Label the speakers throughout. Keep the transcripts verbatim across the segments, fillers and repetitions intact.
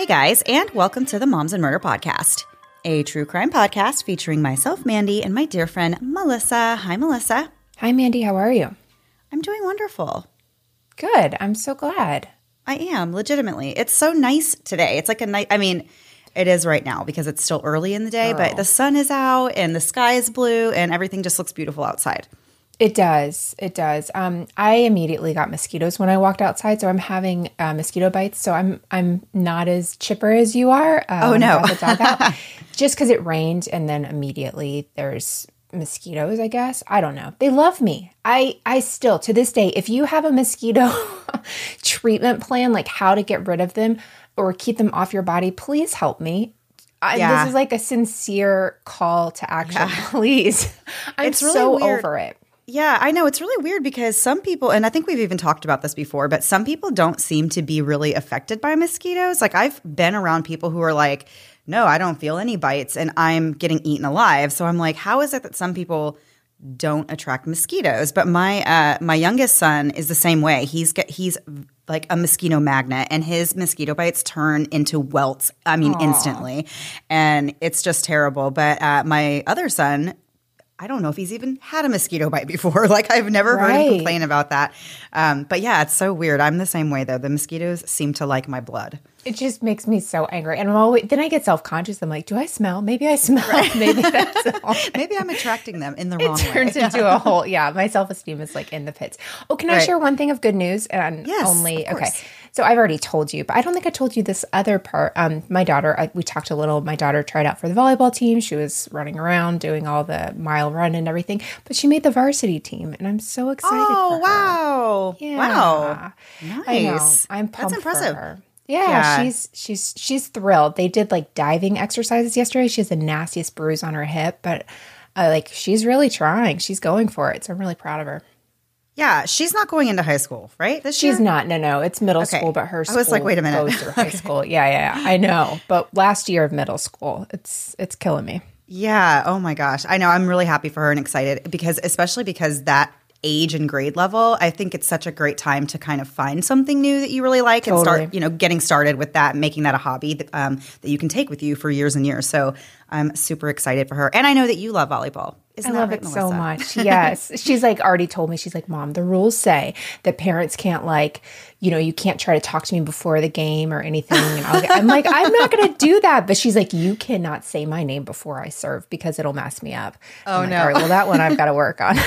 Speaker 1: guys, and welcome to the Moms and Murder Podcast, a true crime podcast featuring myself, Mandy, and my dear friend, Melissa. Hi, Melissa.
Speaker 2: Hi, Mandy. How are you?
Speaker 1: I'm doing wonderful.
Speaker 2: Good. I'm so glad.
Speaker 1: I am, legitimately. It's so nice today. It's like a night. I mean, it is right now because it's still early in the day, oh. but the sun is out and the sky is blue and everything just looks beautiful outside.
Speaker 2: It does. It does. Um, I immediately got mosquitoes when I walked outside, so I'm having uh, mosquito bites. So I'm I'm not as chipper as you are. Uh,
Speaker 1: oh no!
Speaker 2: The dog out. Just because it rained, and then immediately there's mosquitoes. I guess I don't know. They love me. I I still to this day, if you have a mosquito treatment plan, like how to get rid of them or keep them off your body, please help me. I, yeah. This is like a sincere call to action. Yeah. Please, I'm
Speaker 1: it's really
Speaker 2: so
Speaker 1: weird.
Speaker 2: over it.
Speaker 1: Yeah, I know. It's really weird because some people, and I think we've even talked about this before, but some people don't seem to be really affected by mosquitoes. Like I've been around people who are like, no, I don't feel any bites and I'm getting eaten alive. So I'm like, how is it that some people don't attract mosquitoes? But my uh, my youngest son is the same way. He's get, he's like a mosquito magnet and his mosquito bites turn into welts, I mean, Aww. instantly. And it's just terrible. But uh, my other son, I don't know if he's even had a mosquito bite before. Like I've never right. heard him complain about that. Um, but yeah, it's so weird. I'm the same way though. The mosquitoes seem to like my blood.
Speaker 2: It just makes me so angry. And I'm always, then I get self-conscious. I'm like, do I smell? Maybe I smell. Right. Maybe that's all.
Speaker 1: Maybe I'm attracting them in the wrong way.
Speaker 2: It turns into a whole, yeah, my self-esteem is like in the pits. Oh, can I right. share one thing of good news? And
Speaker 1: yes,
Speaker 2: only,
Speaker 1: of course.
Speaker 2: Okay. So I've already told you, but I don't think I told you this other part. Um, my daughter, I, we talked a little, my daughter tried out for the volleyball team. She was running around doing all the mile run and everything, but she made the varsity team and I'm so excited
Speaker 1: oh,
Speaker 2: for her.
Speaker 1: wow.
Speaker 2: Yeah.
Speaker 1: Wow.
Speaker 2: Nice.
Speaker 1: I know.
Speaker 2: I'm pumped
Speaker 1: That's impressive.
Speaker 2: for her. Yeah,
Speaker 1: yeah,
Speaker 2: she's she's she's thrilled. They did like diving exercises yesterday. She has the nastiest bruise on her hip, but uh, like she's really trying. She's going for it. So I'm really proud of her.
Speaker 1: Yeah, she's not going into high school, right? This
Speaker 2: she's
Speaker 1: year?
Speaker 2: not. No, no, it's middle
Speaker 1: okay.
Speaker 2: school, but her school
Speaker 1: I was like, wait a minute.
Speaker 2: goes through high school. Yeah, yeah, yeah, I know. But last year of middle school, it's it's killing me.
Speaker 1: Yeah. Oh my gosh. I know. I'm really happy for her and excited because, especially because that age and grade level, I think it's such a great time to kind of find something new that you really like
Speaker 2: totally.
Speaker 1: and start, you know, getting started with that and making that a hobby that, um, that you can take with you for years and years. So I'm super excited for her. And I know that you love volleyball. Isn't
Speaker 2: I
Speaker 1: that
Speaker 2: love
Speaker 1: right,
Speaker 2: it
Speaker 1: Melissa?
Speaker 2: so much. Yes. She's like already told me, she's like, Mom, the rules say that parents can't like, you know, you can't try to talk to me before the game or anything. And I'll get, I'm like, I'm not going to do that. But she's like, you cannot say my name before I serve because it'll mess me up.
Speaker 1: Oh,
Speaker 2: I'm like,
Speaker 1: no.
Speaker 2: All right, well, that one I've got to work on.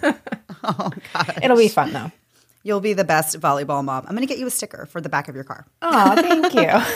Speaker 1: Oh, God.
Speaker 2: It'll be fun, though.
Speaker 1: You'll be the best volleyball mom. I'm going to get you a sticker for the back of your car.
Speaker 2: Oh, thank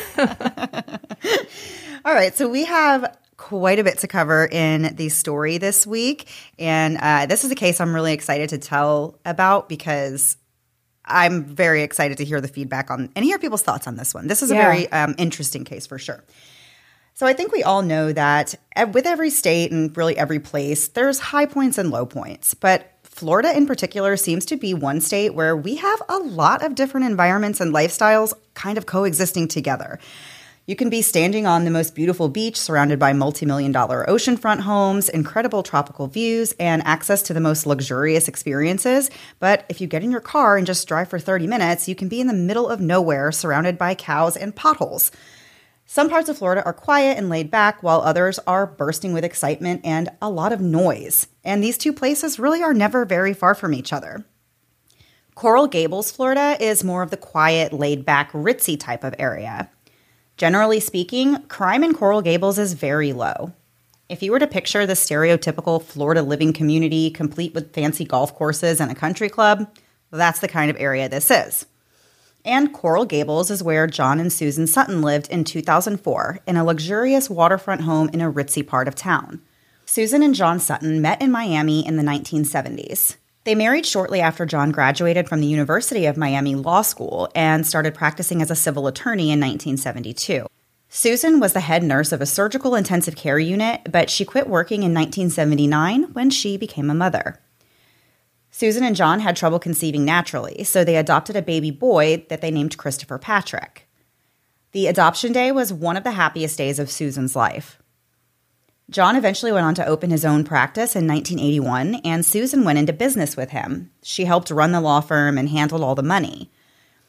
Speaker 2: you.
Speaker 1: All right. So we have quite a bit to cover in the story this week. And uh, this is a case I'm really excited to tell about because I'm very excited to hear the feedback on and hear people's thoughts on this one. This is a
Speaker 2: yeah.
Speaker 1: very um, interesting case for sure. So I think we all know that with every state and really every place, there's high points and low points. But Florida in particular seems to be one state where we have a lot of different environments and lifestyles kind of coexisting together. You can be standing on the most beautiful beach surrounded by multi-million dollar oceanfront homes, incredible tropical views, and access to the most luxurious experiences. But if you get in your car and just drive for thirty minutes, you can be in the middle of nowhere surrounded by cows and potholes. Some parts of Florida are quiet and laid back, while others are bursting with excitement and a lot of noise. And these two places really are never very far from each other. Coral Gables, Florida is more of the quiet, laid back, ritzy type of area. Generally speaking, crime in Coral Gables is very low. If you were to picture the stereotypical Florida living community complete with fancy golf courses and a country club, that's the kind of area this is. And Coral Gables is where John and Susan Sutton lived in two thousand four in a luxurious waterfront home in a ritzy part of town. Susan and John Sutton met in Miami in the nineteen seventies. They married shortly after John graduated from the University of Miami Law School and started practicing as a civil attorney in nineteen seventy-two. Susan was the head nurse of a surgical intensive care unit, but she quit working in nineteen seventy-nine when she became a mother. Susan and John had trouble conceiving naturally, so they adopted a baby boy that they named Christopher Patrick. The adoption day was one of the happiest days of Susan's life. John eventually went on to open his own practice in nineteen eighty-one, and Susan went into business with him. She helped run the law firm and handled all the money.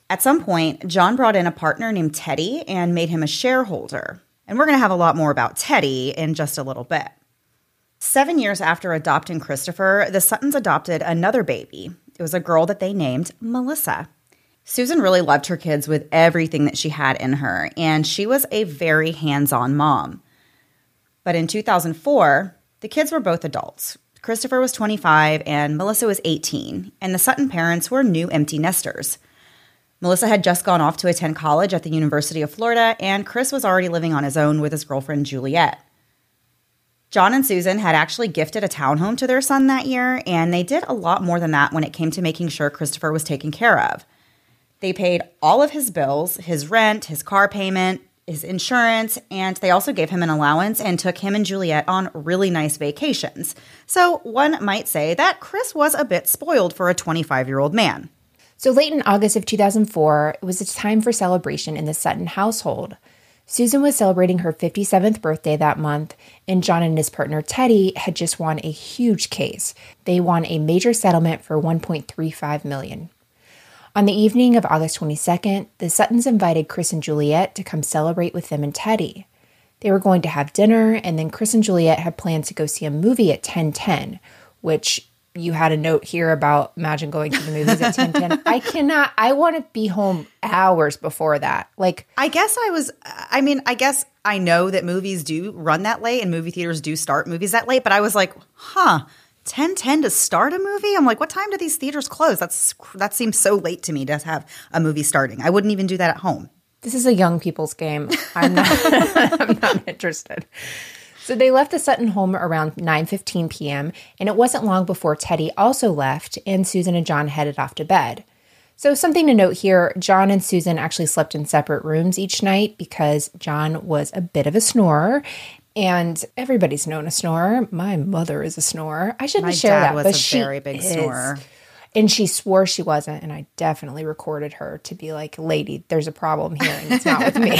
Speaker 1: At some point, John brought in a partner named Teddy and made him a shareholder. And we're going to have a lot more about Teddy in just a little bit. Seven years after adopting Christopher, the Suttons adopted another baby. It was a girl that they named Melissa. Susan really loved her kids with everything that she had in her, and she was a very hands-on mom. But in two thousand four, the kids were both adults. Christopher was twenty-five and Melissa was eighteen, and the Sutton parents were new empty nesters. Melissa had just gone off to attend college at the University of Florida, and Chris was already living on his own with his girlfriend, Juliet. John and Susan had actually gifted a townhome to their son that year, and they did a lot more than that when it came to making sure Christopher was taken care of. They paid all of his bills, his rent, his car payment, his insurance, and they also gave him an allowance and took him and Juliet on really nice vacations. So one might say that Chris was a bit spoiled for a twenty-five-year-old man.
Speaker 2: So late in August of two thousand four, it was a time for celebration in the Sutton household. Susan was celebrating her fifty-seventh birthday that month, and John and his partner Teddy had just won a huge case. They won a major settlement for one point three five million dollars. On the evening of August twenty-second, the Suttons invited Chris and Juliet to come celebrate with them and Teddy. They were going to have dinner, and then Chris and Juliet had planned to go see a movie at ten ten, which you had a note here about imagine going to the movies at ten ten. I cannot, I want to be home hours before that. Like,
Speaker 1: I guess I was, I mean, I guess I know that movies do run that late and movie theaters do start movies that late, but I was like, huh, ten ten to start a movie? I'm like, what time do these theaters close? That's That seems so late to me to have a movie starting. I wouldn't even do that at home.
Speaker 2: This is a young people's game. I'm not, I'm not interested. So they left the Sutton home around nine fifteen p.m., and it wasn't long before Teddy also left and Susan and John headed off to bed. So something to note here, John and Susan actually slept in separate rooms each night because John was a bit of a snorer, and everybody's known a snorer. My mother is a snorer. I shouldn't
Speaker 1: My
Speaker 2: share
Speaker 1: dad
Speaker 2: that,
Speaker 1: was
Speaker 2: but
Speaker 1: a
Speaker 2: she
Speaker 1: very big
Speaker 2: is.
Speaker 1: snorer.
Speaker 2: And she swore she wasn't, and I definitely recorded her to be like, lady, there's a problem here, and it's not with me.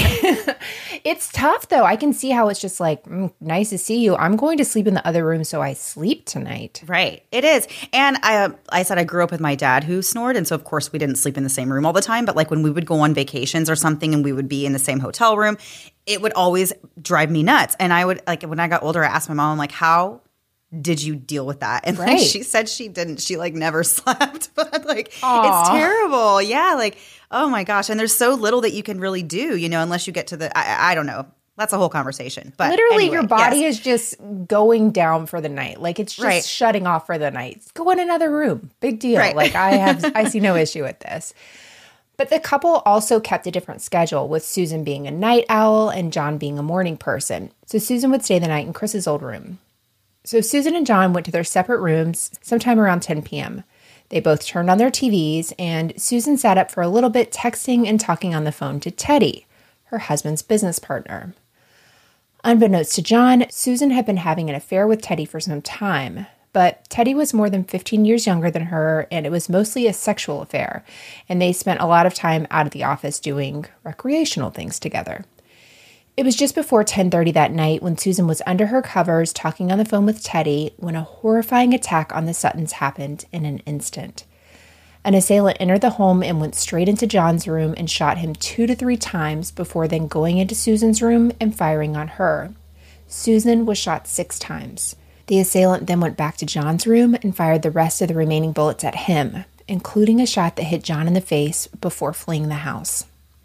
Speaker 2: It's tough, though. I can see how it's just like, mm, nice to see you. I'm going to sleep in the other room so I sleep tonight.
Speaker 1: Right. It is. And I uh, I said I grew up with my dad who snored, and so, of course, we didn't sleep in the same room all the time. But, like, when we would go on vacations or something and we would be in the same hotel room, it would always drive me nuts. And I would, like, when I got older, I asked my mom, I'm like, how did you deal with that? And
Speaker 2: right.
Speaker 1: like, she said she didn't. She like never slept, but like
Speaker 2: Aww.
Speaker 1: It's terrible. Yeah, like oh my gosh. And there's so little that you can really do, you know, unless you get to the. I, I don't know. That's a whole conversation. But
Speaker 2: literally,
Speaker 1: anyway,
Speaker 2: your body
Speaker 1: yes.
Speaker 2: is just going down for the night. Like it's just
Speaker 1: Right.
Speaker 2: shutting off for the night. Go in another room. Big deal.
Speaker 1: Right.
Speaker 2: Like I have, I see no issue with this. But the couple also kept a different schedule, with Susan being a night owl and John being a morning person. So Susan would stay the night in Chris's old room. So Susan and John went to their separate rooms sometime around ten p.m. They both turned on their T Vs, and Susan sat up for a little bit texting and talking on the phone to Teddy, her husband's business partner. Unbeknownst to John, Susan had been having an affair with Teddy for some time, but Teddy was more than fifteen years younger than her, and it was mostly a sexual affair, and they spent a lot of time out of the office doing recreational things together. It was just before ten thirty that night when Susan was under her covers talking on the phone with Teddy when a horrifying attack on the Suttons happened in an instant. An assailant entered the home and went straight into John's room and shot him two to three times before then going into Susan's room and firing on her. Susan was shot six times. The assailant then went back to John's room and fired the rest of the remaining bullets at him, including a shot that hit John in the face before fleeing the house.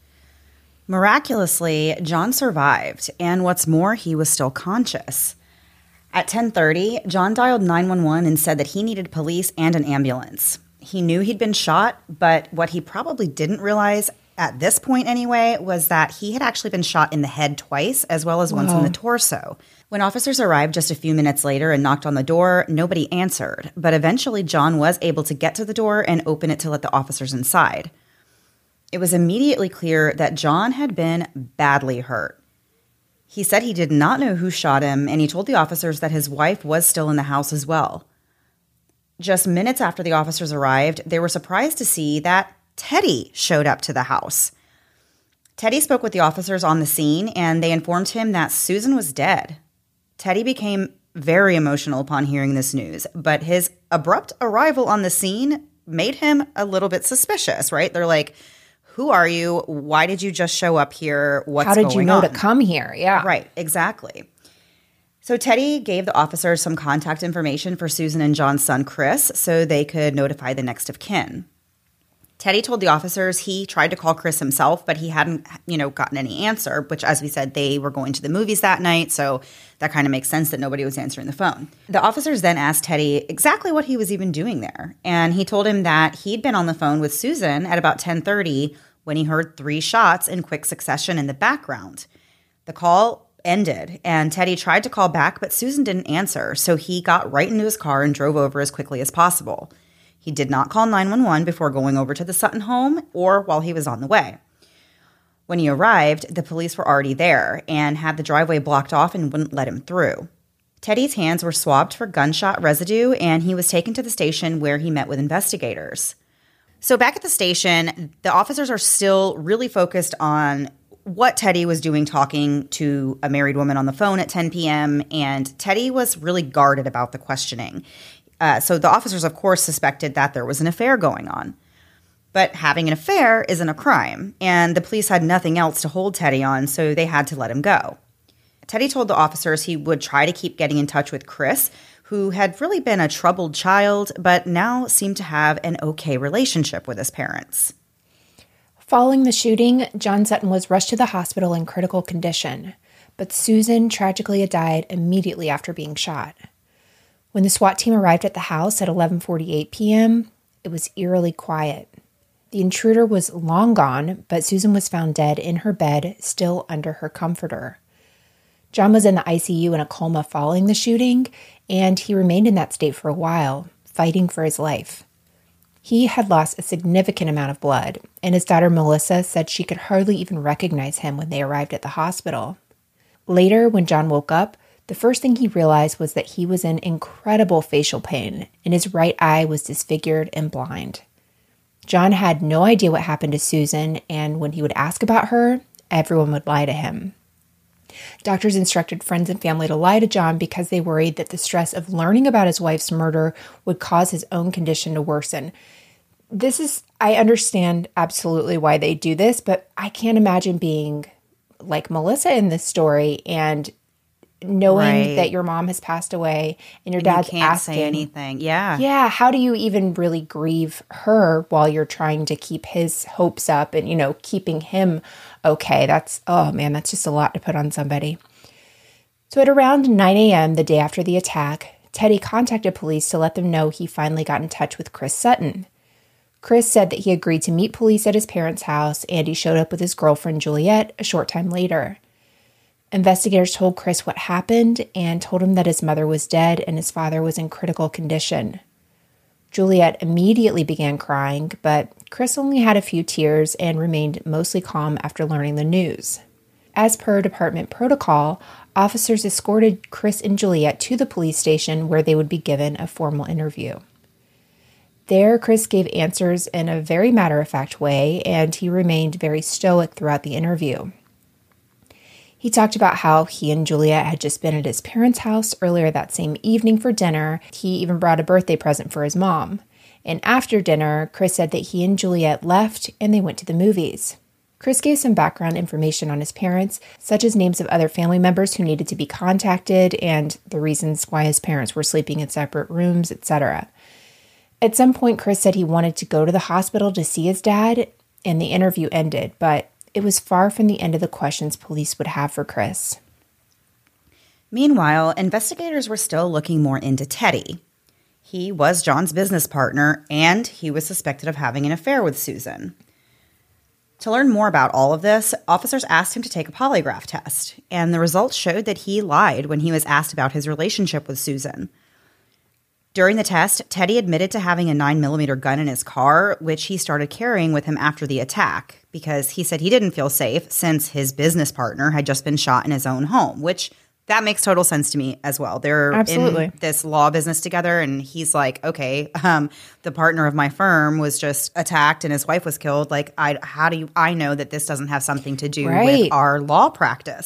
Speaker 1: Miraculously, John survived, and what's more, he was still conscious. At ten thirty, John dialed nine one one and said that he needed police and an ambulance. He knew he'd been shot, but what he probably didn't realize, at this point anyway, was that he had actually been shot in the head twice, as well as once
Speaker 2: Whoa.
Speaker 1: in the torso. When officers arrived just a few minutes later and knocked on the door, nobody answered, but eventually John was able to get to the door and open it to let the officers inside. It was immediately clear that John had been badly hurt. He said he did not know who shot him, and he told the officers that his wife was still in the house as well. Just minutes after the officers arrived, they were surprised to see that Teddy showed up to the house. Teddy spoke with the officers on the scene, and they informed him that Susan was dead. Teddy became very emotional upon hearing this news, but his abrupt arrival on the scene made him a little bit suspicious, right? They're like, who are you? Why did you just show up here? What's going on?
Speaker 2: How did you know
Speaker 1: on?
Speaker 2: to come here? Yeah.
Speaker 1: Right, exactly. So Teddy gave the officers some contact information for Susan and John's son, Chris, so they could notify the next of kin. Teddy told the officers he tried to call Chris himself, but he hadn't, you know, gotten any answer, which, as we said, they were going to the movies that night, so that kind of makes sense that nobody was answering the phone. The officers then asked Teddy exactly what he was even doing there, and he told him that he'd been on the phone with Susan at about ten thirty when he heard three shots in quick succession in the background. The call ended, and Teddy tried to call back, but Susan didn't answer, so he got right into his car and drove over as quickly as possible. He did not call nine one one before going over to the Sutton home or while he was on the way. When he arrived, the police were already there and had the driveway blocked off and wouldn't let him through. Teddy's hands were swabbed for gunshot residue, and he was taken to the station where he met with investigators. So back at the station, the officers are still really focused on what Teddy was doing talking to a married woman on the phone at ten p.m., and Teddy was really guarded about the questioning. Uh, so the officers, of course, suspected that there was an affair going on. But having an affair isn't a crime, and the police had nothing else to hold Teddy on, so they had to let him go. Teddy told the officers he would try to keep getting in touch with Chris, who had really been a troubled child, but now seemed to have an okay relationship with his parents.
Speaker 2: Following the shooting, John Sutton was rushed to the hospital in critical condition, but Susan tragically had died immediately after being shot. When the SWAT team arrived at the house at eleven forty-eight p.m., it was eerily quiet. The intruder was long gone, but Susan was found dead in her bed, still under her comforter. John was in the I C U in a coma following the shooting, and he remained in that state for a while, fighting for his life. He had lost a significant amount of blood, and his daughter Melissa said she could hardly even recognize him when they arrived at the hospital. Later, when John woke up, the first thing he realized was that he was in incredible facial pain, and his right eye was disfigured and blind. John had no idea what happened to Susan, and when he would ask about her, everyone would lie to him. Doctors instructed friends and family to lie to John because they worried that the stress of learning about his wife's murder would cause his own condition to worsen. This is, I understand absolutely why they do this, but I can't imagine being like Melissa in this story and knowing right. that your mom has passed away and your and dad's
Speaker 1: you can't
Speaker 2: asking,
Speaker 1: say anything. Yeah.
Speaker 2: Yeah. How do you even really grieve her while you're trying to keep his hopes up and, you know, keeping him okay? That's, oh man, that's just a lot to put on somebody. So at around nine a.m. the day after the attack, Teddy contacted police to let them know he finally got in touch with Chris Sutton. Chris said that he agreed to meet police at his parents' house, and he showed up with his girlfriend Juliet a short time later. Investigators told Chris what happened and told him that his mother was dead and his father was in critical condition. Juliet immediately began crying, but Chris only had a few tears and remained mostly calm after learning the news. As per department protocol, officers escorted Chris and Juliet to the police station where they would be given a formal interview. There, Chris gave answers in a very matter-of-fact way, and he remained very stoic throughout the interview. He talked about how he and Juliet had just been at his parents' house earlier that same evening for dinner. He even brought a birthday present for his mom. And after dinner, Chris said that he and Juliet left and they went to the movies. Chris gave some background information on his parents, such as names of other family members who needed to be contacted and the reasons why his parents were sleeping in separate rooms, et cetera. At some point, Chris said he wanted to go to the hospital to see his dad, and the interview ended, but it was far from the end of the questions police would have for Chris.
Speaker 1: Meanwhile, investigators were still looking more into Teddy. He was John's business partner, and he was suspected of having an affair with Susan. To learn more about all of this, officers asked him to take a polygraph test, and the results showed that he lied when he was asked about his relationship with Susan. During the test, Teddy admitted to having a nine millimeter gun in his car, which he started carrying with him after the attack, because he said he didn't feel safe since his business partner had just been shot in his own home, which that makes total sense to me as well. They're
Speaker 2: Absolutely.
Speaker 1: in this law business together, and he's like, okay, um, the partner of my firm was just attacked and his wife was killed. Like, I, how do you, I know that this doesn't have something to do
Speaker 2: right.
Speaker 1: with our law practice.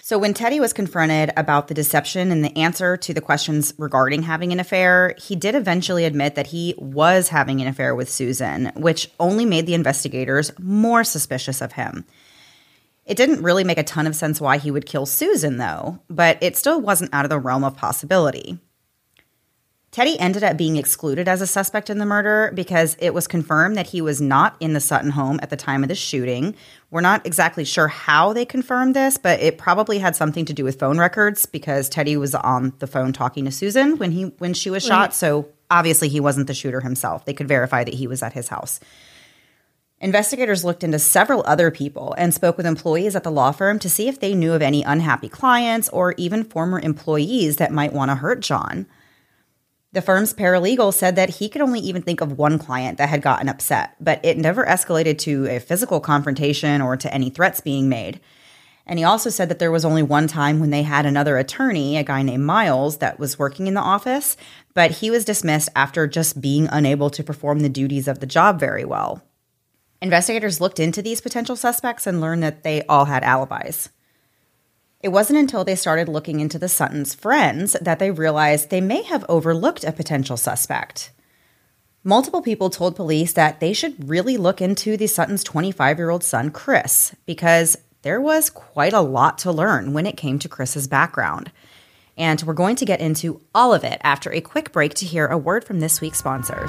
Speaker 1: So when Teddy was confronted about the deception and the answer to the questions regarding having an affair, he did eventually admit that he was having an affair with Susan, which only made the investigators more suspicious of him. It didn't really make a ton of sense why he would kill Susan, though, but it still wasn't out of the realm of possibility. Teddy ended up being excluded as a suspect in the murder because it was confirmed that he was not in the Sutton home at the time of the shooting. We're not exactly sure how they confirmed this, but it probably had something to do with phone records because Teddy was on the phone talking to Susan when he when she was
Speaker 2: Right.
Speaker 1: shot. So obviously he wasn't the shooter himself. They could verify that he was at his house. Investigators looked into several other people and spoke with employees at the law firm to see if they knew of any unhappy clients or even former employees that might want to hurt John. The firm's paralegal said that he could only even think of one client that had gotten upset, but it never escalated to a physical confrontation or to any threats being made. And he also said that there was only one time when they had another attorney, a guy named Miles, that was working in the office, but he was dismissed after just being unable to perform the duties of the job very well. Investigators looked into these potential suspects and learned that they all had alibis. It wasn't until they started looking into the Suttons' friends that they realized they may have overlooked a potential suspect. Multiple people told police that they should really look into the Suttons' twenty-five-year-old son, Chris, because there was quite a lot to learn when it came to Chris's background. And we're going to get into all of it after a quick break to hear a word from this week's sponsors.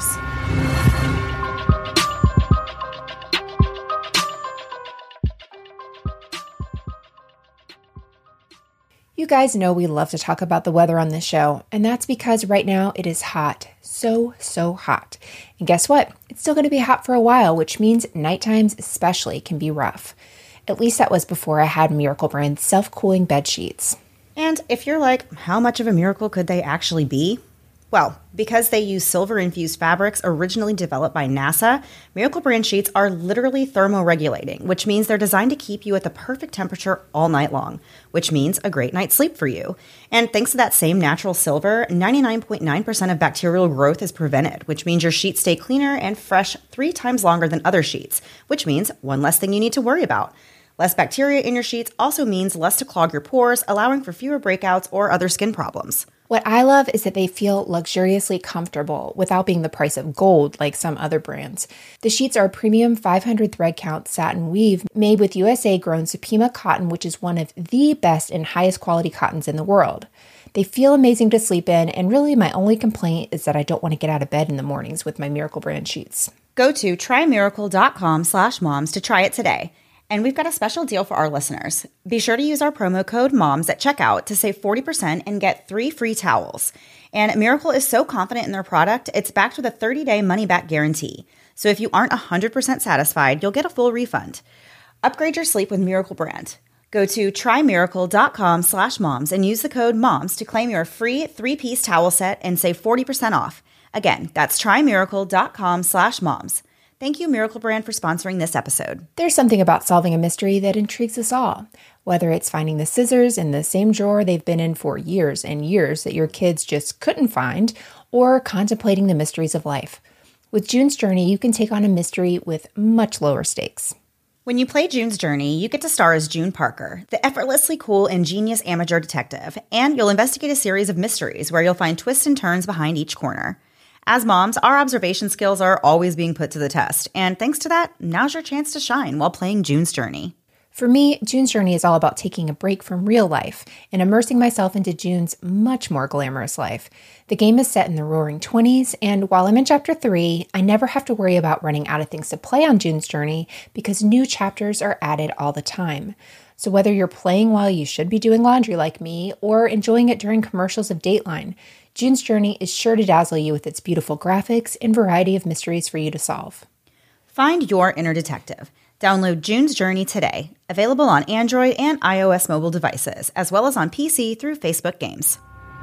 Speaker 2: You guys know we love to talk about the weather on this show, and that's because right now it is hot. So, so hot. And guess what? It's still going to be hot for a while, which means night times especially can be rough. At least that was before I had Miracle Brand self-cooling bed sheets.
Speaker 1: And if you're like, how much of a miracle could they actually be? Well, because they use silver-infused fabrics originally developed by NASA, Miracle Brand sheets are literally thermoregulating, which means they're designed to keep you at the perfect temperature all night long, which means a great night's sleep for you. And thanks to that same natural silver, ninety-nine point nine percent of bacterial growth is prevented, which means your sheets stay cleaner and fresh three times longer than other sheets, which means one less thing you need to worry about. Less bacteria in your sheets also means less to clog your pores, allowing for fewer breakouts or other skin problems.
Speaker 2: What I love is that they feel luxuriously comfortable without being the price of gold like some other brands. The sheets are a premium five hundred thread count satin weave made with U S A-grown Supima cotton, which is one of the best and highest quality cottons in the world. They feel amazing to sleep in, and really my only complaint is that I don't want to get out of bed in the mornings with my Miracle Brand sheets.
Speaker 1: Go to trymiracle.com slash moms to try it today. And we've got a special deal for our listeners. Be sure to use our promo code MOMS at checkout to save forty percent and get three free towels. And Miracle is so confident in their product, it's backed with a thirty-day money-back guarantee. So if you aren't one hundred percent satisfied, you'll get a full refund. Upgrade your sleep with Miracle Brand. Go to trymiracle.com slash moms and use the code MOMS to claim your free three-piece towel set and save forty percent off. Again, that's trymiracle.com slash moms. Thank you, Miracle Brand, for sponsoring this episode.
Speaker 2: There's something about solving a mystery that intrigues us all. Whether it's finding the scissors in the same drawer they've been in for years and years that your kids just couldn't find, or contemplating the mysteries of life. With June's Journey, you can take on a mystery with much lower stakes.
Speaker 1: When you play June's Journey, you get to star as June Parker, the effortlessly cool and genius amateur detective, and you'll investigate a series of mysteries where you'll find twists and turns behind each corner. As moms, our observation skills are always being put to the test, and thanks to that, now's your chance to shine while playing June's Journey.
Speaker 2: For me, June's Journey is all about taking a break from real life and immersing myself into June's much more glamorous life. The game is set in the roaring twenties, and while I'm in chapter three, I never have to worry about running out of things to play on June's Journey because new chapters are added all the time. So whether you're playing while you should be doing laundry like me or enjoying it during commercials of Dateline, June's Journey is sure to dazzle you with its beautiful graphics and variety of mysteries for you to solve.
Speaker 1: Find your inner detective. Download June's Journey today. Available on Android and iOS mobile devices, as well as on P C through Facebook Games.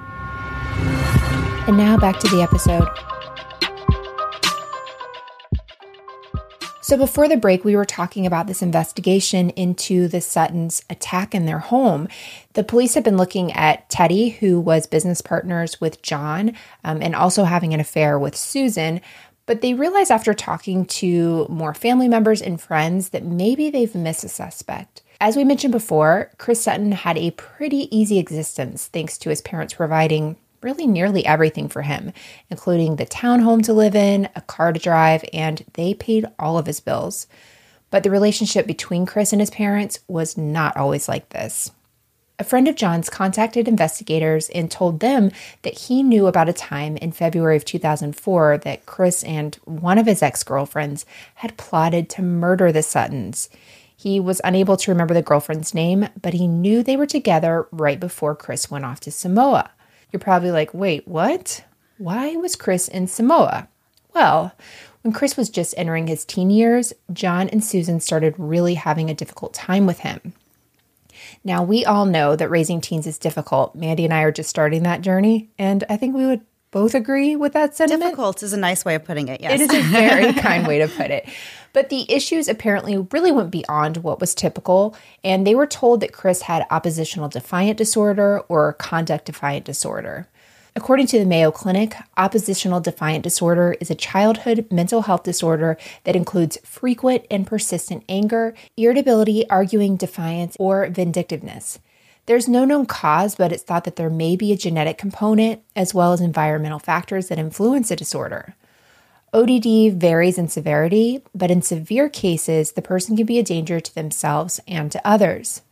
Speaker 2: And now back to the episode. So before the break, we were talking about this investigation into the Suttons' attack in their home. The police have been looking at Teddy, who was business partners with John, um, and also having an affair with Susan. But they realized after talking to more family members and friends that maybe they've missed a suspect. As we mentioned before, Chris Sutton had a pretty easy existence thanks to his parents providing really nearly everything for him, including the townhome to live in, a car to drive, and they paid all of his bills. But the relationship between Chris and his parents was not always like this. A friend of John's contacted investigators and told them that he knew about a time in February of two thousand four that Chris and one of his ex-girlfriends had plotted to murder the Suttons. He was unable to remember the girlfriend's name, but he knew they were together right before Chris went off to Samoa. You're probably like, wait, what? Why was Chris in Samoa? Well, when Chris was just entering his teen years, John and Susan started really having a difficult time with him. Now, we all know that raising teens is difficult. Mandy and I are just starting that journey, and I think we would both agree with that sentiment.
Speaker 1: Difficult is a nice way of putting it, yes.
Speaker 2: It is a very kind way to put it. But the issues apparently really went beyond what was typical, and they were told that Chris had oppositional defiant disorder or conduct defiant disorder. According to the Mayo Clinic, oppositional defiant disorder is a childhood mental health disorder that includes frequent and persistent anger, irritability, arguing, defiance, or vindictiveness. There's no known cause, but it's thought that there may be a genetic component as well as environmental factors that influence the disorder. O D D varies in severity, but in severe cases, the person can be a danger to themselves and to others.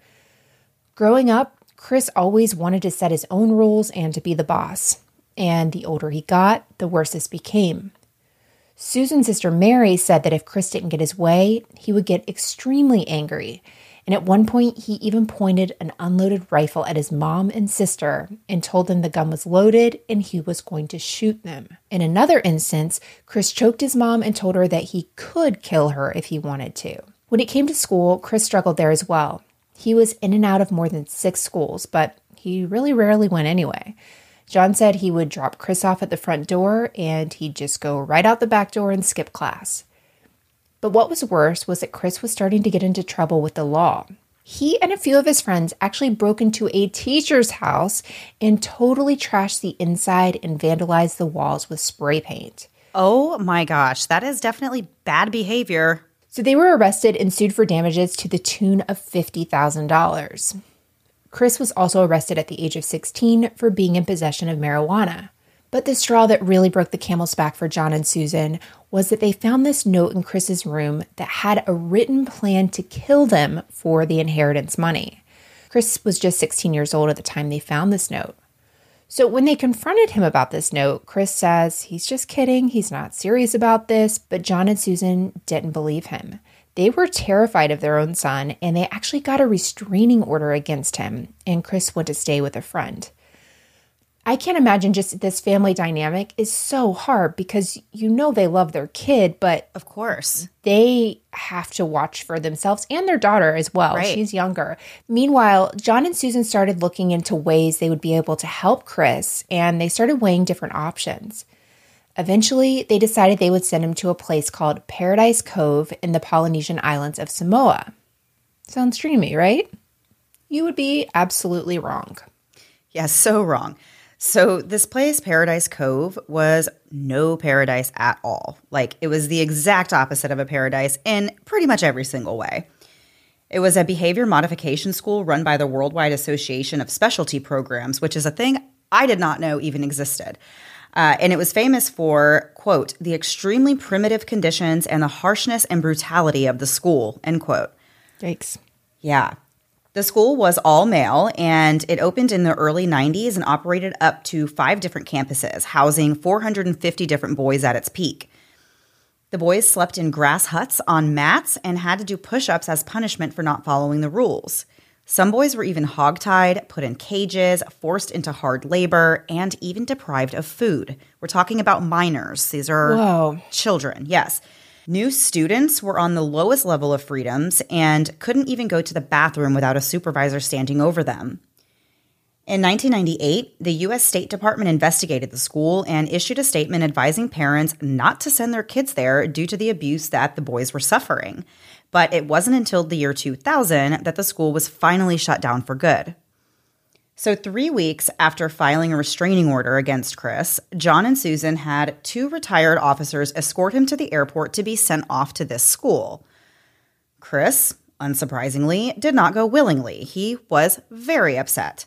Speaker 2: Growing up, Chris always wanted to set his own rules and to be the boss. And the older he got, the worse this became. Susan's sister Mary said that if Chris didn't get his way, he would get extremely angry. And at one point, he even pointed an unloaded rifle at his mom and sister and told them the gun was loaded and he was going to shoot them. In another instance, Chris choked his mom and told her that he could kill her if he wanted to. When it came to school, Chris struggled there as well. He was in and out of more than six schools, but he really rarely went anyway. John said he would drop Chris off at the front door and he'd just go right out the back door and skip class. But what was worse was that Chris was starting to get into trouble with the law. He and a few of his friends actually broke into a teacher's house and totally trashed the inside and vandalized the walls with spray paint.
Speaker 1: Oh my gosh, that is definitely bad behavior.
Speaker 2: So they were arrested and sued for damages to the tune of fifty thousand dollars. Chris was also arrested at the age of sixteen for being in possession of marijuana. But the straw that really broke the camel's back for John and Susan was that they found this note in Chris's room that had a written plan to kill them for the inheritance money. Chris was just sixteen years old at the time they found this note. So when they confronted him about this note, Chris says he's just kidding, he's not serious about this, but John and Susan didn't believe him. They were terrified of their own son, and they actually got a restraining order against him, and Chris went to stay with a friend. I can't imagine just this family dynamic is so hard because you know they love their kid, but
Speaker 1: of course
Speaker 2: they have to watch for themselves and their daughter as well.
Speaker 1: Right.
Speaker 2: She's younger. Meanwhile, John and Susan started looking into ways they would be able to help Chris, and they started weighing different options. Eventually, they decided they would send him to a place called Paradise Cove in the Polynesian islands of Samoa. Sounds dreamy, right? You would be absolutely wrong.
Speaker 1: Yes, so wrong. So this place, Paradise Cove, was no paradise at all. Like, it was the exact opposite of a paradise in pretty much every single way. It was a behavior modification school run by the Worldwide Association of Specialty Programs, which is a thing I did not know even existed. Uh, and it was famous for, quote, the extremely primitive conditions and the harshness and brutality of the school, end quote.
Speaker 2: Yikes.
Speaker 1: Yeah. The school was all male, and it opened in the early nineties and operated up to five different campuses, housing four hundred fifty different boys at its peak. The boys slept in grass huts on mats and had to do push-ups as punishment for not following the rules. Some boys were even hogtied, put in cages, forced into hard labor, and even deprived of food. We're talking about minors. These are
Speaker 2: Whoa.
Speaker 1: Children, yes. New students were on the lowest level of freedoms and couldn't even go to the bathroom without a supervisor standing over them. In nineteen ninety-eight, the U S State Department investigated the school and issued a statement advising parents not to send their kids there due to the abuse that the boys were suffering. But it wasn't until the year two thousand that the school was finally shut down for good. So three weeks after filing a restraining order against Chris, John and Susan had two retired officers escort him to the airport to be sent off to this school. Chris, unsurprisingly, did not go willingly. He was very upset.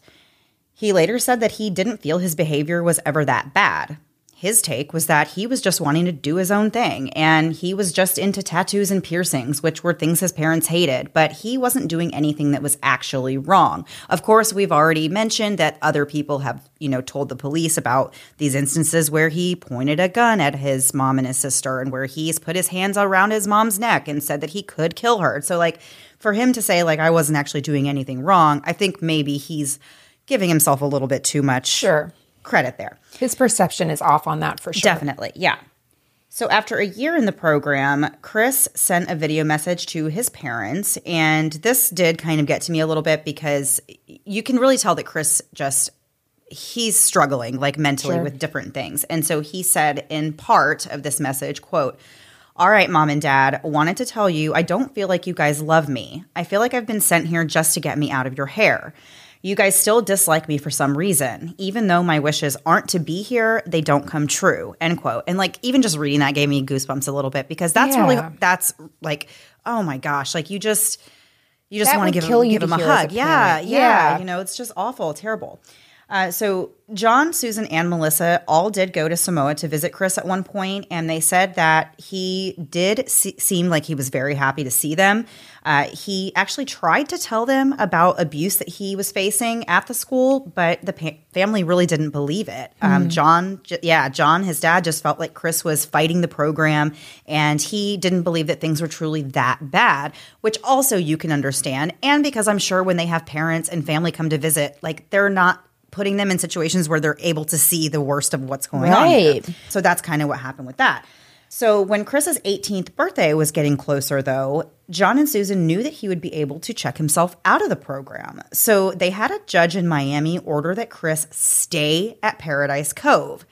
Speaker 1: He later said that he didn't feel his behavior was ever that bad. His take was that he was just wanting to do his own thing, and he was just into tattoos and piercings, which were things his parents hated, but he wasn't doing anything that was actually wrong. Of course, we've already mentioned that other people have, you know, told the police about these instances where he pointed a gun at his mom and his sister, and where he's put his hands around his mom's neck and said that he could kill her. So, like, for him to say, like, I wasn't actually doing anything wrong, I think maybe he's giving himself a little bit too much
Speaker 2: Sure.
Speaker 1: credit there.
Speaker 2: His perception is off on that for sure.
Speaker 1: Definitely, yeah. So after a year in the program, Chris sent a video message to his parents, and this did kind of get to me a little bit because you can really tell that Chris just, he's struggling like mentally
Speaker 2: Sure.
Speaker 1: with different things. And so he said in part of this message, quote, "All right, Mom and Dad, wanted to tell you I don't feel like you guys love me. I feel like I've been sent here just to get me out of your hair. You guys still dislike me for some reason. Even though my wishes aren't to be here, they don't come true," end quote. And like even just reading that gave me goosebumps a little bit because that's
Speaker 2: Yeah.
Speaker 1: really, that's like, oh my gosh, like you just, you just
Speaker 2: That
Speaker 1: want to
Speaker 2: would
Speaker 1: give,
Speaker 2: kill
Speaker 1: him,
Speaker 2: you
Speaker 1: give
Speaker 2: to
Speaker 1: him a
Speaker 2: hear as a
Speaker 1: hug. Yeah,
Speaker 2: parent.
Speaker 1: yeah,
Speaker 2: Yeah.
Speaker 1: You know, it's just awful, terrible. Uh, so John, Susan, and Melissa all did go to Samoa to visit Chris at one point, and they said that he did se- seem like he was very happy to see them. Uh, he actually tried to tell them about abuse that he was facing at the school, but the pa- family really didn't believe it. Um, John, j- yeah, John, his dad, just felt like Chris was fighting the program, and he didn't believe that things were truly that bad, which also you can understand. And because I'm sure when they have parents and family come to visit, like they're not putting them in situations where they're able to see the worst of what's going on here.
Speaker 2: Right.
Speaker 1: So that's kind of what happened with that. So when Chris's eighteenth birthday was getting closer, though, John and Susan knew that he would be able to check himself out of the program. So they had a judge in Miami order that Chris stay at Paradise Cove.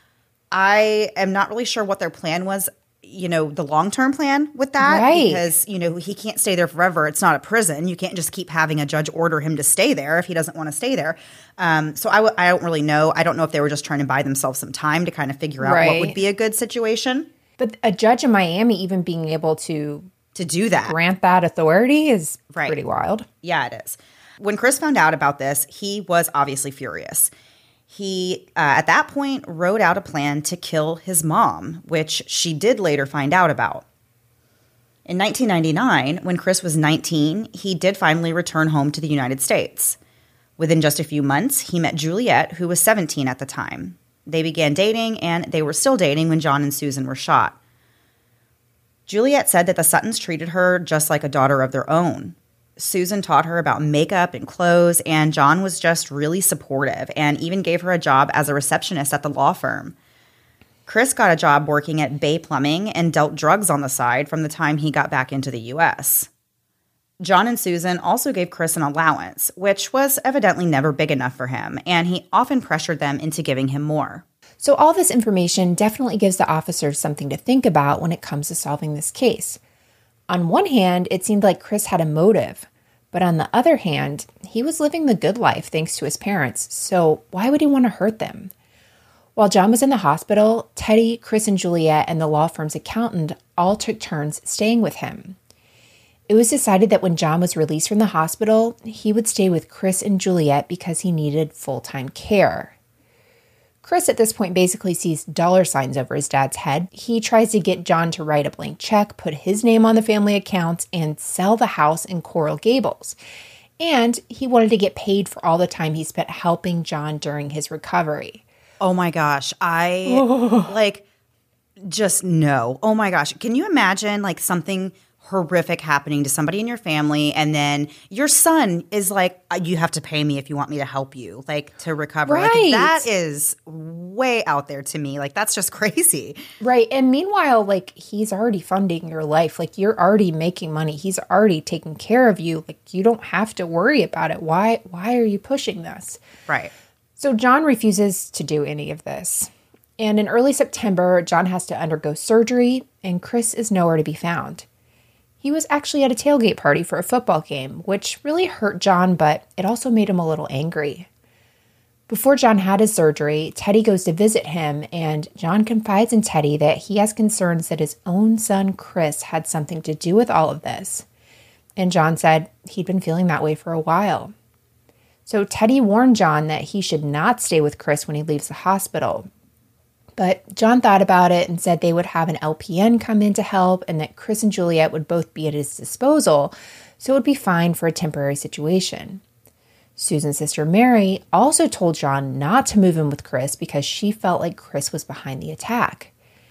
Speaker 1: I am not really sure what their plan was, you know, the long-term plan with that.
Speaker 2: Right.
Speaker 1: Because, you know, he can't stay there forever. It's not a prison. You can't just keep having a judge order him to stay there if he doesn't want to stay there. Um, so I, w- I don't really know. I don't know if they were just trying to buy themselves some time to kind of figure out what
Speaker 2: Right.
Speaker 1: would be a good situation
Speaker 2: But a judge in Miami even being able to
Speaker 1: to do that.
Speaker 2: grant that authority is
Speaker 1: Right.
Speaker 2: pretty wild.
Speaker 1: Yeah, it is. When Chris found out about this, he was obviously furious. He, uh, at that point, wrote out a plan to kill his mom, which she did later find out about. In nineteen ninety-nine, when Chris was nineteen, he did finally return home to the United States. Within just a few months, he met Juliet, who was seventeen at the time. They began dating, and they were still dating when John and Susan were shot. Juliet said that the Suttons treated her just like a daughter of their own. Susan taught her about makeup and clothes, and John was just really supportive and even gave her a job as a receptionist at the law firm. Chris got a job working at Bay Plumbing and dealt drugs on the side from the time he got back into the U S. John and Susan also gave Chris an allowance, which was evidently never big enough for him, and he often pressured them into giving him more.
Speaker 2: So all this information definitely gives the officers something to think about when it comes to solving this case. On one hand, it seemed like Chris had a motive, but on the other hand, he was living the good life thanks to his parents, so why would he want to hurt them? While John was in the hospital, Teddy, Chris, and Juliet, and the law firm's accountant all took turns staying with him. It was decided that when John was released from the hospital, he would stay with Chris and Juliet because he needed full-time care. Chris at this point basically sees dollar signs over his dad's head. He tries to get John to write a blank check, put his name on the family accounts, and sell the house in Coral Gables. And he wanted to get paid for all the time he spent helping John during his recovery.
Speaker 1: Oh my gosh, I like just no. Oh my gosh, can you imagine like something horrific happening to somebody in your family, and then your son is like, you have to pay me if you want me to help you, like to recover. Like,
Speaker 2: Right.
Speaker 1: that is way out there to me. Like that's just crazy.
Speaker 2: Right. And meanwhile, like, he's already funding your life. Like, you're already making money. He's already taking care of you. Like, you don't have to worry about it. Why, why are you pushing this?
Speaker 1: Right.
Speaker 2: So John refuses to do any of this. And in early September, John has to undergo surgery, and Chris is nowhere to be found. He was actually at a tailgate party for a football game, which really hurt John, but it also made him a little angry. Before John had his surgery, Teddy goes to visit him, and John confides in Teddy that he has concerns that his own son, Chris, had something to do with all of this. And John said he'd been feeling that way for a while. So Teddy warned John that he should not stay with Chris when he leaves the hospital. But John thought about it and said they would have an L P N come in to help and that Chris and Juliet would both be at his disposal, so it would be fine for a temporary situation. Susan's sister Mary also told John not to move in with Chris because she felt like Chris was behind the attack.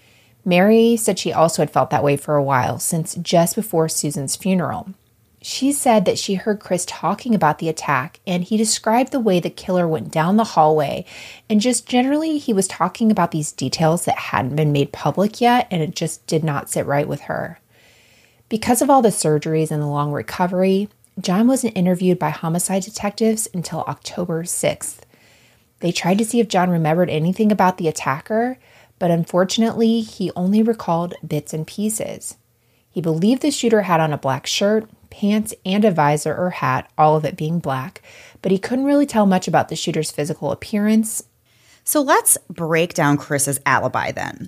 Speaker 2: Mary said she also had felt that way for a while, since just before Susan's funeral. She said that she heard Chris talking about the attack, and he described the way the killer went down the hallway, and just generally he was talking about these details that hadn't been made public yet, and it just did not sit right with her. Because of all the surgeries and the long recovery, John wasn't interviewed by homicide detectives until October sixth. They tried to see if John remembered anything about the attacker, but unfortunately, he only recalled bits and pieces. He believed the shooter had on a black shirt, pants, and a visor or hat, all of it being black, but he couldn't really tell much about the shooter's physical appearance.
Speaker 1: So let's break down Chris's alibi then.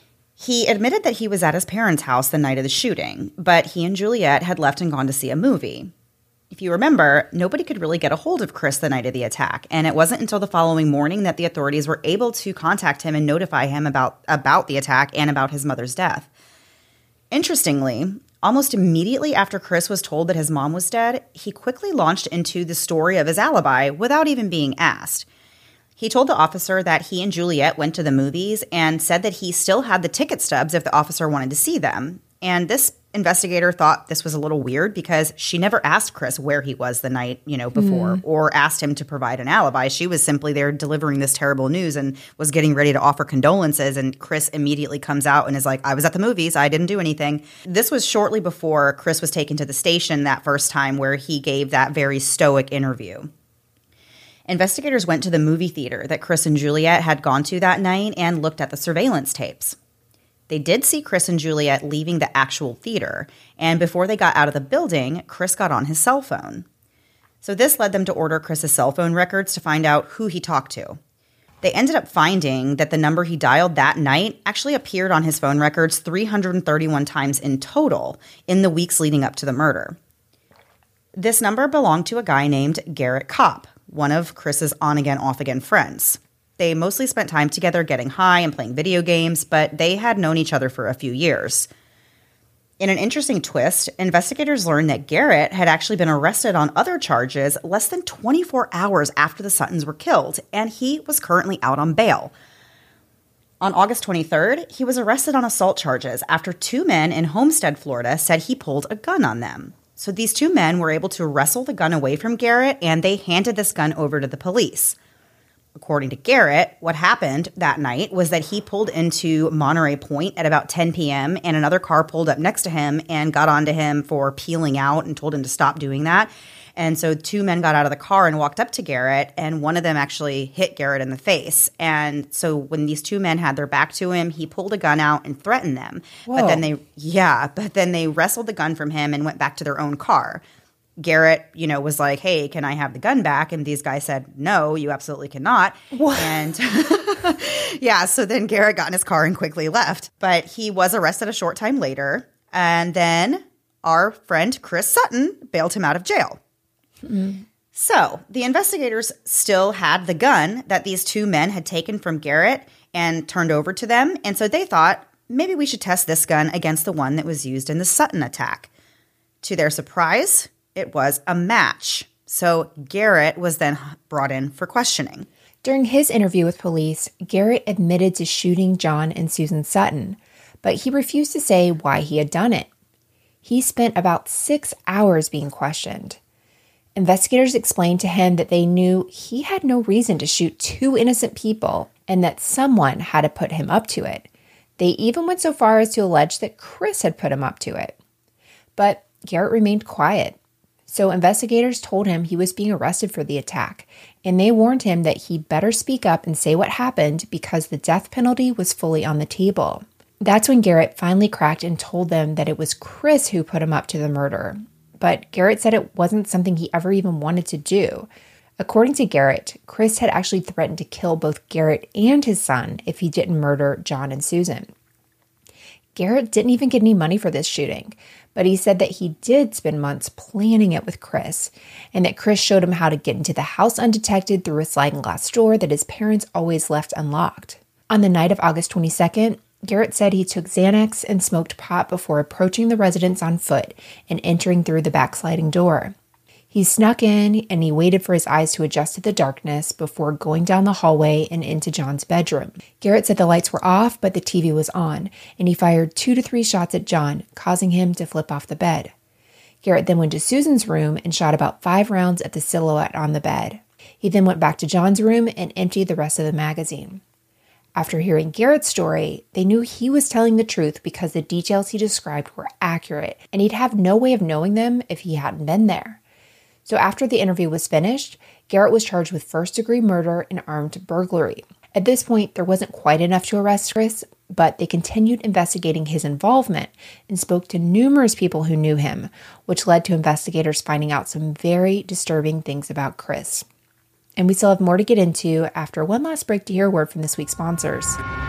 Speaker 1: He admitted that he was at his parents' house the night of the shooting, but he and Juliet had left and gone to see a movie. If you remember, nobody could really get a hold of Chris the night of the attack, and it wasn't until the following morning that the authorities were able to contact him and notify him about, about the attack and about his mother's death. Interestingly, almost immediately after Chris was told that his mom was dead, he quickly launched into the story of his alibi without even being asked. He told the officer that he and Juliet went to the movies and said that he still had the ticket stubs if the officer wanted to see them. And this investigator thought this was a little weird because she never asked Chris where he was the night, you know, before, mm. or asked him to provide an alibi. She was simply there delivering this terrible news and was getting ready to offer condolences. And Chris immediately comes out and is like, I was at the movies. I didn't do anything. This was shortly before Chris was taken to the station that first time where he gave that very stoic interview. Investigators went to the movie theater that Chris and Juliet had gone to that night and looked at the surveillance tapes. They did see Chris and Juliet leaving the actual theater, and before they got out of the building, Chris got on his cell phone. So this led them to order Chris's cell phone records to find out who he talked to. They ended up finding that the number he dialed that night actually appeared on his phone records three hundred thirty-one times in total in the weeks leading up to the murder. This number belonged to a guy named Garrett Kopp, one of Chris's on-again, off-again friends. They mostly spent time together getting high and playing video games, but they had known each other for a few years. In an interesting twist, investigators learned that Garrett had actually been arrested on other charges less than twenty-four hours after the Suttons were killed, and he was currently out on bail. On August twenty-third, he was arrested on assault charges after two men in Homestead, Florida, said he pulled a gun on them. So these two men were able to wrestle the gun away from Garrett, and they handed this gun over to the police. According to Garrett, what happened that night was that he pulled into Monterey Point at about ten p.m. and another car pulled up next to him and got onto him for peeling out and told him to stop doing that. And so two men got out of the car and walked up to Garrett, and one of them actually hit Garrett in the face. And so when these two men had their back to him, he pulled a gun out and threatened them. Whoa. But then they, yeah, but then they wrestled the gun from him and went back to their own car. Garrett, you know, was like, hey, can I have the gun back? And these guys said, no, you absolutely cannot. What? And yeah, so then Garrett got in his car and quickly left. But he was arrested a short time later. And then our friend Chris Sutton bailed him out of jail. Mm-hmm. So the investigators still had the gun that these two men had taken from Garrett and turned over to them. And so they thought, maybe we should test this gun against the one that was used in the Sutton attack. To their surprise, it was a match. So Garrett was then brought in for questioning.
Speaker 2: During his interview with police, Garrett admitted to shooting John and Susan Sutton, but he refused to say why he had done it. He spent about six hours being questioned. Investigators explained to him that they knew he had no reason to shoot two innocent people and that someone had to put him up to it. They even went so far as to allege that Chris had put him up to it. But Garrett remained quiet. So investigators told him he was being arrested for the attack, and they warned him that he better speak up and say what happened because the death penalty was fully on the table. That's when Garrett finally cracked and told them that it was Chris who put him up to the murder. But Garrett said it wasn't something he ever even wanted to do. According to Garrett, Chris had actually threatened to kill both Garrett and his son if he didn't murder John and Susan. Garrett didn't even get any money for this shooting, but he said that he did spend months planning it with Chris, and that Chris showed him how to get into the house undetected through a sliding glass door that his parents always left unlocked. On the night of August twenty-second, Garrett said he took Xanax and smoked pot before approaching the residence on foot and entering through the back sliding door. He snuck in and he waited for his eyes to adjust to the darkness before going down the hallway and into John's bedroom. Garrett said the lights were off, but the T V was on, and he fired two to three shots at John, causing him to flip off the bed. Garrett then went to Susan's room and shot about five rounds at the silhouette on the bed. He then went back to John's room and emptied the rest of the magazine. After hearing Garrett's story, they knew he was telling the truth because the details he described were accurate, and he'd have no way of knowing them if he hadn't been there. So after the interview was finished, Garrett was charged with first-degree murder and armed burglary. At this point, there wasn't quite enough to arrest Chris, but they continued investigating his involvement and spoke to numerous people who knew him, which led to investigators finding out some very disturbing things about Chris. And we still have more to get into after one last break to hear a word from this week's sponsors.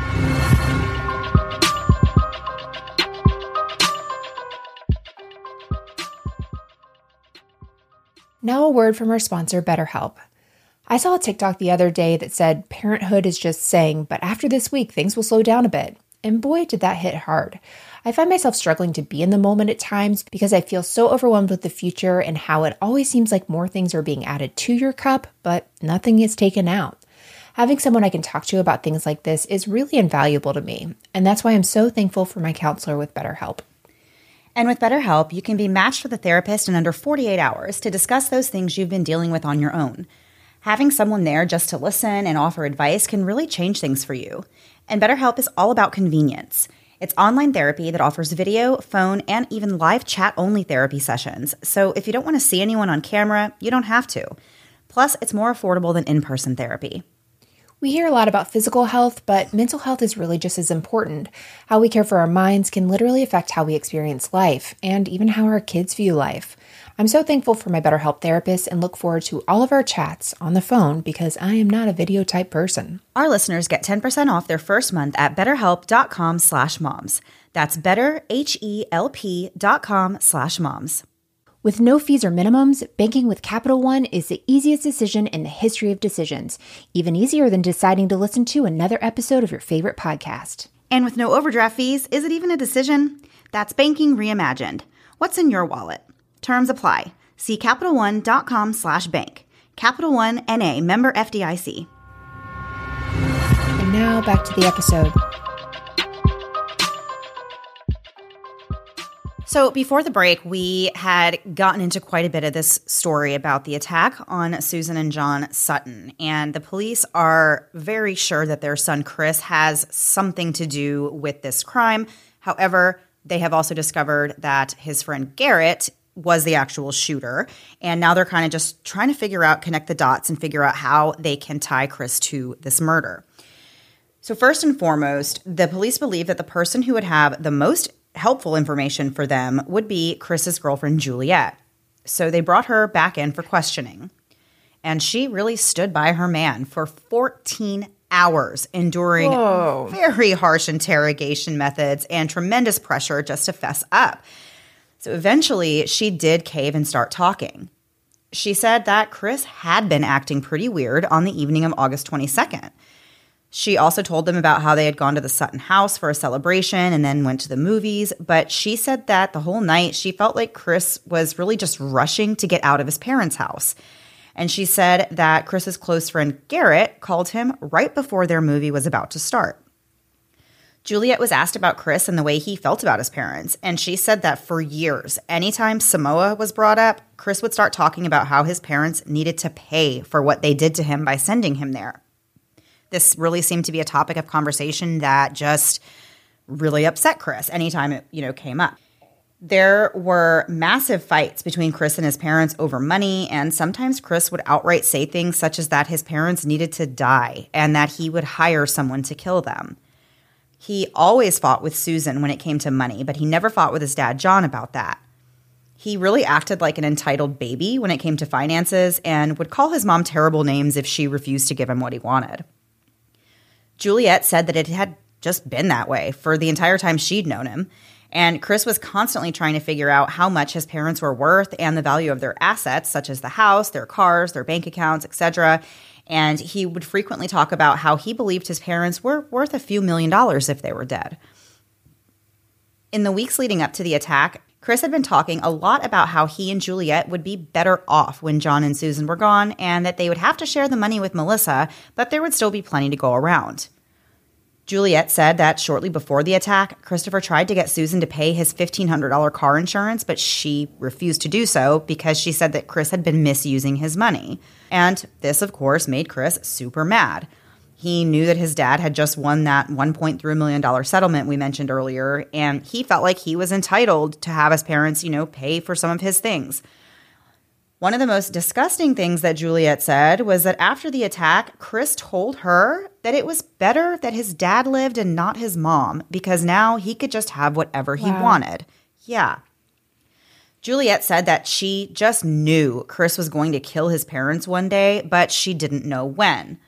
Speaker 2: Now a word from our sponsor, BetterHelp. I saw a TikTok the other day that said parenthood is just saying, but after this week, things will slow down a bit. And boy, did that hit hard. I find myself struggling to be in the moment at times because I feel so overwhelmed with the future and how it always seems like more things are being added to your cup, but nothing is taken out. Having someone I can talk to about things like this is really invaluable to me, and that's why I'm so thankful for my counselor with BetterHelp.
Speaker 1: And with BetterHelp, you can be matched with a therapist in under forty-eight hours to discuss those things you've been dealing with on your own. Having someone there just to listen and offer advice can really change things for you. And BetterHelp is all about convenience. It's online therapy that offers video, phone, and even live chat-only therapy sessions. So if you don't want to see anyone on camera, you don't have to. Plus, it's more affordable than in-person therapy.
Speaker 2: We hear a lot about physical health, but mental health is really just as important. How we care for our minds can literally affect how we experience life, and even how our kids view life. I'm so thankful for my BetterHelp therapist and look forward to all of our chats on the phone because I am not a video type person.
Speaker 1: Our listeners get ten percent off their first month at betterhelp.com slash moms. That's better, H E L P dot com slash moms.
Speaker 2: With no fees or minimums, banking with Capital One is the easiest decision in the history of decisions. Even easier than deciding to listen to another episode of your favorite podcast.
Speaker 1: And with no overdraft fees, is it even a decision? That's banking reimagined. What's in your wallet? Terms apply. See CapitalOne.com slash bank. Capital One N A, member F D I C.
Speaker 2: And now back to the episode.
Speaker 1: So before the break, we had gotten into quite a bit of this story about the attack on Susan and John Sutton. And the police are very sure that their son Chris has something to do with this crime. However, they have also discovered that his friend Garrett was the actual shooter. And now they're kind of just trying to figure out, connect the dots and figure out how they can tie Chris to this murder. So first and foremost, the police believe that the person who would have the most helpful information for them would be Chris's girlfriend, Juliet. So they brought her back in for questioning. And she really stood by her man for fourteen hours, enduring
Speaker 2: Whoa.
Speaker 1: very harsh interrogation methods and tremendous pressure just to fess up. So eventually, she did cave and start talking. She said that Chris had been acting pretty weird on the evening of August twenty-second. She also told them about how they had gone to the Sutton house for a celebration and then went to the movies. But she said that the whole night she felt like Chris was really just rushing to get out of his parents' house. And she said that Chris's close friend Garrett called him right before their movie was about to start. Juliet was asked about Chris and the way he felt about his parents. And she said that for years, anytime Samoa was brought up, Chris would start talking about how his parents needed to pay for what they did to him by sending him there. This really seemed to be a topic of conversation that just really upset Chris anytime it, you know, came up. There were massive fights between Chris and his parents over money, and sometimes Chris would outright say things such as that his parents needed to die and that he would hire someone to kill them. He always fought with Susan when it came to money, but he never fought with his dad, John, about that. He really acted like an entitled baby when it came to finances and would call his mom terrible names if she refused to give him what he wanted. Juliet said that it had just been that way for the entire time she'd known him. And Chris was constantly trying to figure out how much his parents were worth and the value of their assets, such as the house, their cars, their bank accounts, et cetera. And he would frequently talk about how he believed his parents were worth a few million dollars if they were dead. In the weeks leading up to the attack, Chris had been talking a lot about how he and Juliet would be better off when John and Susan were gone and that they would have to share the money with Melissa, but there would still be plenty to go around. Juliet said that shortly before the attack, Christopher tried to get Susan to pay his fifteen hundred dollars car insurance, but she refused to do so because she said that Chris had been misusing his money. And this, of course, made Chris super mad. He knew that his dad had just won that one point three million dollars settlement we mentioned earlier, and he felt like he was entitled to have his parents, you know, pay for some of his things. One of the most disgusting things that Juliet said was that after the attack, Chris told her that it was better that his dad lived and not his mom because now he could just have whatever he wow. wanted. Yeah. Juliet said that she just knew Chris was going to kill his parents one day, but she didn't know when.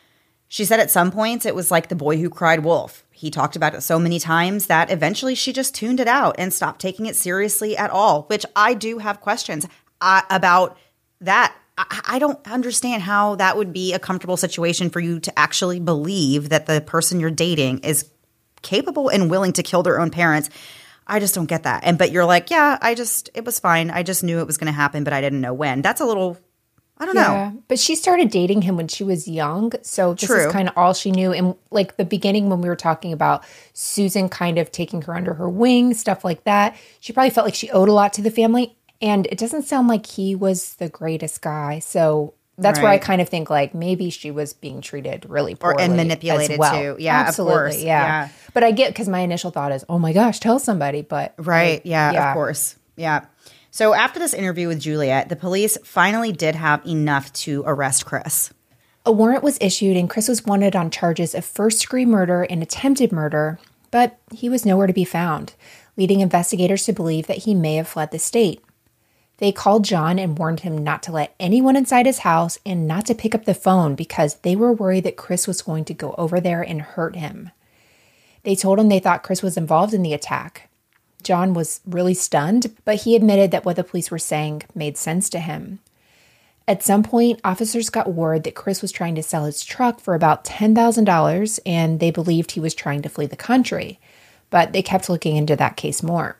Speaker 1: She said at some points it was like the boy who cried wolf. He talked about it so many times that eventually she just tuned it out and stopped taking it seriously at all, which I do have questions uh, about that. I, I don't understand how that would be a comfortable situation for you to actually believe that the person you're dating is capable and willing to kill their own parents. I just don't get that. And but you're like, yeah, I just it was fine. I just knew it was going to happen, but I didn't know when. That's a little I don't yeah, know.
Speaker 2: But she started dating him when she was young. So this True. is kind of all she knew. And like the beginning when we were talking about Susan kind of taking her under her wing, stuff like that, she probably felt like she owed a lot to the family. And it doesn't sound like he was the greatest guy. So that's right. where I kind of think like maybe she was being treated really poorly.
Speaker 1: Or, and manipulated as well. too. Yeah,
Speaker 2: Absolutely,
Speaker 1: of course.
Speaker 2: Yeah.
Speaker 1: yeah.
Speaker 2: But I get, because my initial thought is, oh my gosh, tell somebody. But
Speaker 1: Right.
Speaker 2: like,
Speaker 1: yeah,
Speaker 2: yeah,
Speaker 1: of course. Yeah. So after this interview with Juliet, the police finally did have enough to arrest Chris.
Speaker 2: A warrant was issued and Chris was wanted on charges of first-degree murder and attempted murder, but he was nowhere to be found, leading investigators to believe that he may have fled the state. They called John and warned him not to let anyone inside his house and not to pick up the phone because they were worried that Chris was going to go over there and hurt him. They told him they thought Chris was involved in the attack. John was really stunned, but he admitted that what the police were saying made sense to him. At some point, officers got word that Chris was trying to sell his truck for about ten thousand dollars, and they believed he was trying to flee the country, but they kept looking into that case more.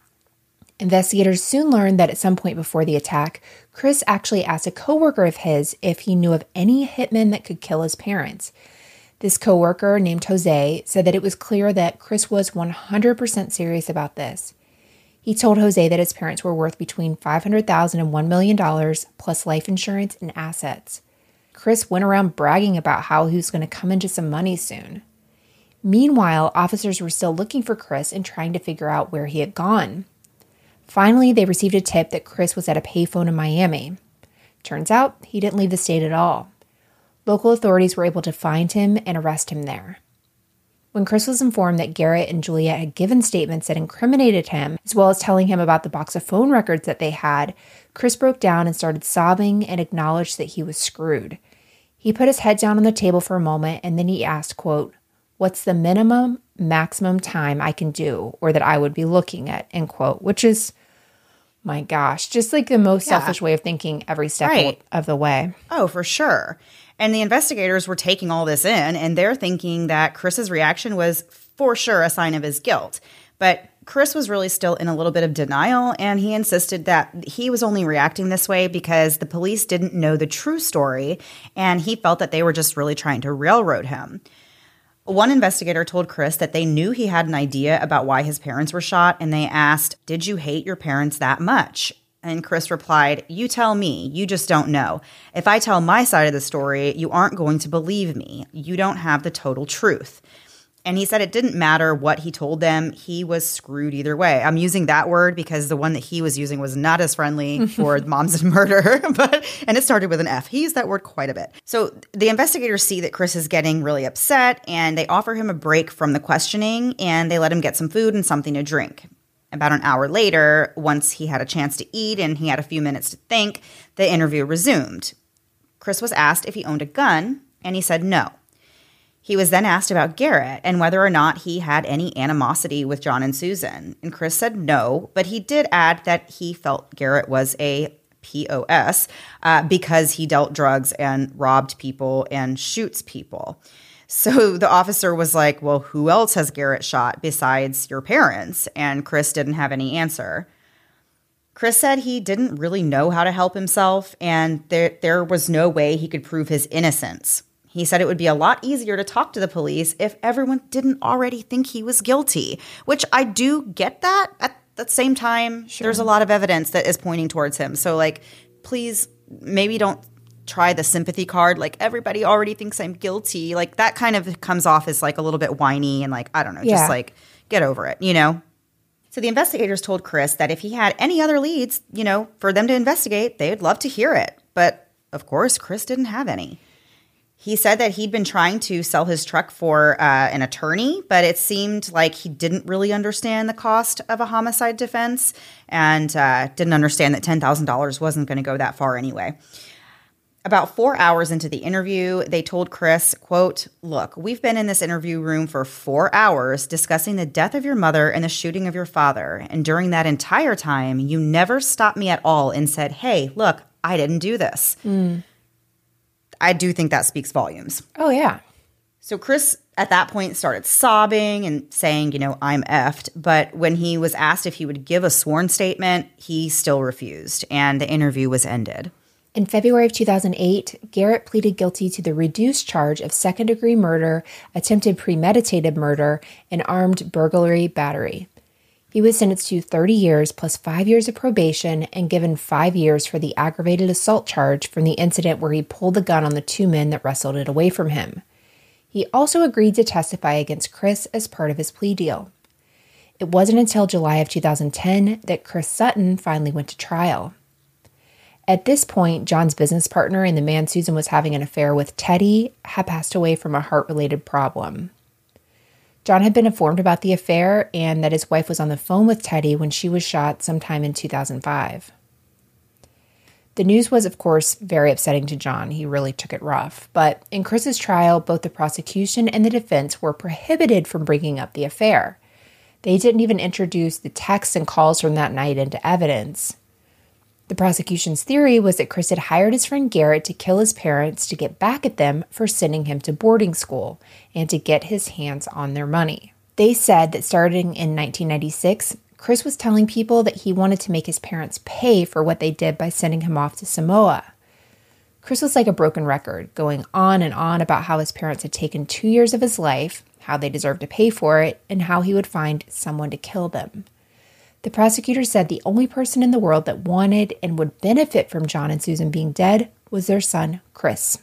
Speaker 2: Investigators soon learned that at some point before the attack, Chris actually asked a coworker of his if he knew of any hitmen that could kill his parents. This coworker, named Jose, said that it was clear that Chris was one hundred percent serious about this. He told Jose that his parents were worth between five hundred thousand dollars and one million dollars, plus life insurance and assets. Chris went around bragging about how he was going to come into some money soon. Meanwhile, officers were still looking for Chris and trying to figure out where he had gone. Finally, they received a tip that Chris was at a payphone in Miami. Turns out, he didn't leave the state at all. Local authorities were able to find him and arrest him there. When Chris was informed that Garrett and Juliet had given statements that incriminated him, as well as telling him about the box of phone records that they had, Chris broke down and started sobbing and acknowledged that he was screwed. He put his head down on the table for a moment and then he asked, quote, "What's the minimum, maximum time I can do or that I would be looking at," end quote, which is, my gosh, just like the most yeah. selfish way of thinking every step right. of the way.
Speaker 1: Oh, for sure. And the investigators were taking all this in, and they're thinking that Chris's reaction was for sure a sign of his guilt. But Chris was really still in a little bit of denial, and he insisted that he was only reacting this way because the police didn't know the true story, and he felt that they were just really trying to railroad him. One investigator told Chris that they knew he had an idea about why his parents were shot, and they asked, "Did you hate your parents that much?" And Chris replied, "You tell me. You just don't know. If I tell my side of the story, you aren't going to believe me. You don't have the total truth." And he said it didn't matter what he told them. He was screwed either way. I'm using that word because the one that he was using was not as friendly for moms and murder, but and it started with an F. He used that word quite a bit. So the investigators see that Chris is getting really upset, and they offer him a break from the questioning, and they let him get some food and something to drink. About an hour later, once he had a chance to eat and he had a few minutes to think, the interview resumed. Chris was asked if he owned a gun, and he said no. He was then asked about Garrett and whether or not he had any animosity with John and Susan. And Chris said no, but he did add that he felt Garrett was a P O S uh, because he dealt drugs and robbed people and shoots people. So the officer was like, well, who else has Garrett shot besides your parents? And Chris didn't have any answer. Chris said he didn't really know how to help himself, and there, there was no way he could prove his innocence. He said it would be a lot easier to talk to the police if everyone didn't already think he was guilty, which I do get that. At the same time, sure. There's a lot of evidence that is pointing towards him. So, like, please, maybe don't try the sympathy card. Like, everybody already thinks I'm guilty. Like, that kind of comes off as, like, a little bit whiny and, like, I don't know, yeah. just, like, get over it, you know? So the investigators told Chris that if he had any other leads, you know, for them to investigate, they'd love to hear it. But, of course, Chris didn't have any. He said that he'd been trying to sell his truck for uh, an attorney, but it seemed like he didn't really understand the cost of a homicide defense and uh, didn't understand that ten thousand dollars wasn't going to go that far anyway. About four hours into the interview, they told Chris, quote, look, we've been in this interview room for four hours discussing the death of your mother and the shooting of your father. And during that entire time, you never stopped me at all and said, hey, look, I didn't do this. Mm. I do think that speaks volumes.
Speaker 2: Oh, yeah.
Speaker 1: So Chris, at that point, started sobbing and saying, you know, I'm effed. But when he was asked if he would give a sworn statement, he still refused, and the interview was ended.
Speaker 2: In February of two thousand eight, Garrett pleaded guilty to the reduced charge of second-degree murder, attempted premeditated murder, and armed burglary battery. He was sentenced to thirty years plus five years of probation and given five years for the aggravated assault charge from the incident where he pulled the gun on the two men that wrestled it away from him. He also agreed to testify against Chris as part of his plea deal. It wasn't until July of two thousand ten that Chris Sutton finally went to trial. At this point, John's business partner and the man Susan was having an affair with, Teddy, had passed away from a heart-related problem. John had been informed about the affair and that his wife was on the phone with Teddy when she was shot sometime in two thousand five. The news was, of course, very upsetting to John. He really took it rough. But in Chris's trial, both the prosecution and the defense were prohibited from bringing up the affair. They didn't even introduce the texts and calls from that night into evidence. The prosecution's theory was that Chris had hired his friend Garrett to kill his parents to get back at them for sending him to boarding school and to get his hands on their money. They said that starting in nineteen ninety-six, Chris was telling people that he wanted to make his parents pay for what they did by sending him off to Samoa. Chris was like a broken record, going on and on about how his parents had taken two years of his life, how they deserved to pay for it, and how he would find someone to kill them. The prosecutor said the only person in the world that wanted and would benefit from John and Susan being dead was their son, Chris.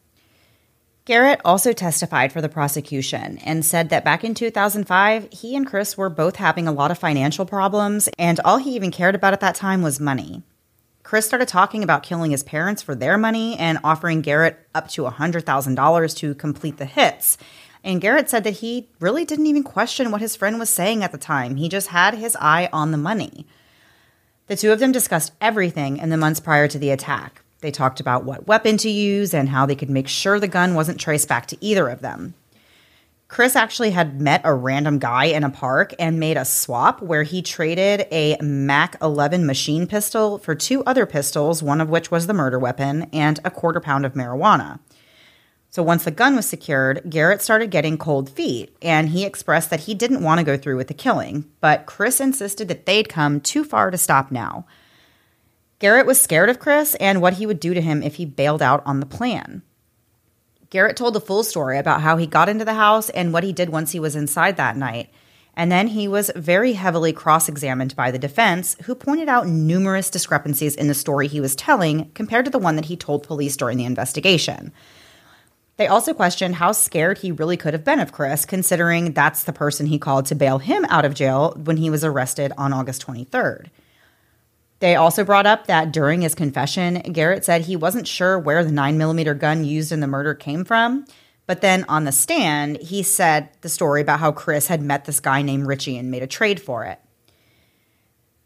Speaker 1: Garrett also testified for the prosecution and said that back in two thousand five, he and Chris were both having a lot of financial problems, and all he even cared about at that time was money. Chris started talking about killing his parents for their money and offering Garrett up to one hundred thousand dollars to complete the hits. And Garrett said that he really didn't even question what his friend was saying at the time. He just had his eye on the money. The two of them discussed everything in the months prior to the attack. They talked about what weapon to use and how they could make sure the gun wasn't traced back to either of them. Chris actually had met a random guy in a park and made a swap where he traded a Mac eleven machine pistol for two other pistols, one of which was the murder weapon, and a quarter pound of marijuana. So once the gun was secured, Garrett started getting cold feet, and he expressed that he didn't want to go through with the killing, but Chris insisted that they'd come too far to stop now. Garrett was scared of Chris and what he would do to him if he bailed out on the plan. Garrett told the full story about how he got into the house and what he did once he was inside that night, and then he was very heavily cross-examined by the defense, who pointed out numerous discrepancies in the story he was telling compared to the one that he told police during the investigation. They also questioned how scared he really could have been of Chris, considering that's the person he called to bail him out of jail when he was arrested on August twenty-third. They also brought up that during his confession, Garrett said he wasn't sure where the nine millimeter gun used in the murder came from, but then on the stand, he said the story about how Chris had met this guy named Richie and made a trade for it.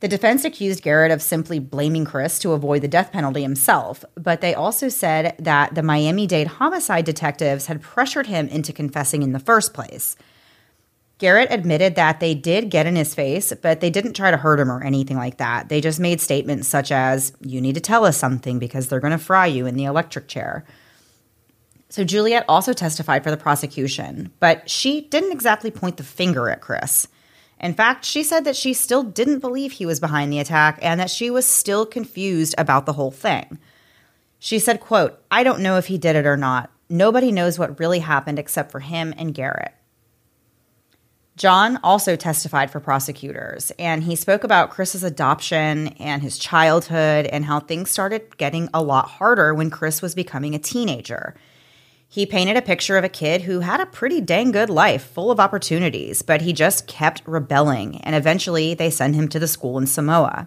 Speaker 1: The defense accused Garrett of simply blaming Chris to avoid the death penalty himself, but they also said that the Miami-Dade homicide detectives had pressured him into confessing in the first place. Garrett admitted that they did get in his face, but they didn't try to hurt him or anything like that. They just made statements such as, "You need to tell us something because they're going to fry you in the electric chair." So Juliet also testified for the prosecution, but she didn't exactly point the finger at Chris. In fact, she said that she still didn't believe he was behind the attack and that she was still confused about the whole thing. She said, quote, "I don't know if he did it or not. Nobody knows what really happened except for him and Garrett." John also testified for prosecutors, and he spoke about Chris's adoption and his childhood and how things started getting a lot harder when Chris was becoming a teenager. He painted a picture of a kid who had a pretty dang good life, full of opportunities, but he just kept rebelling, and eventually they sent him to the school in Samoa.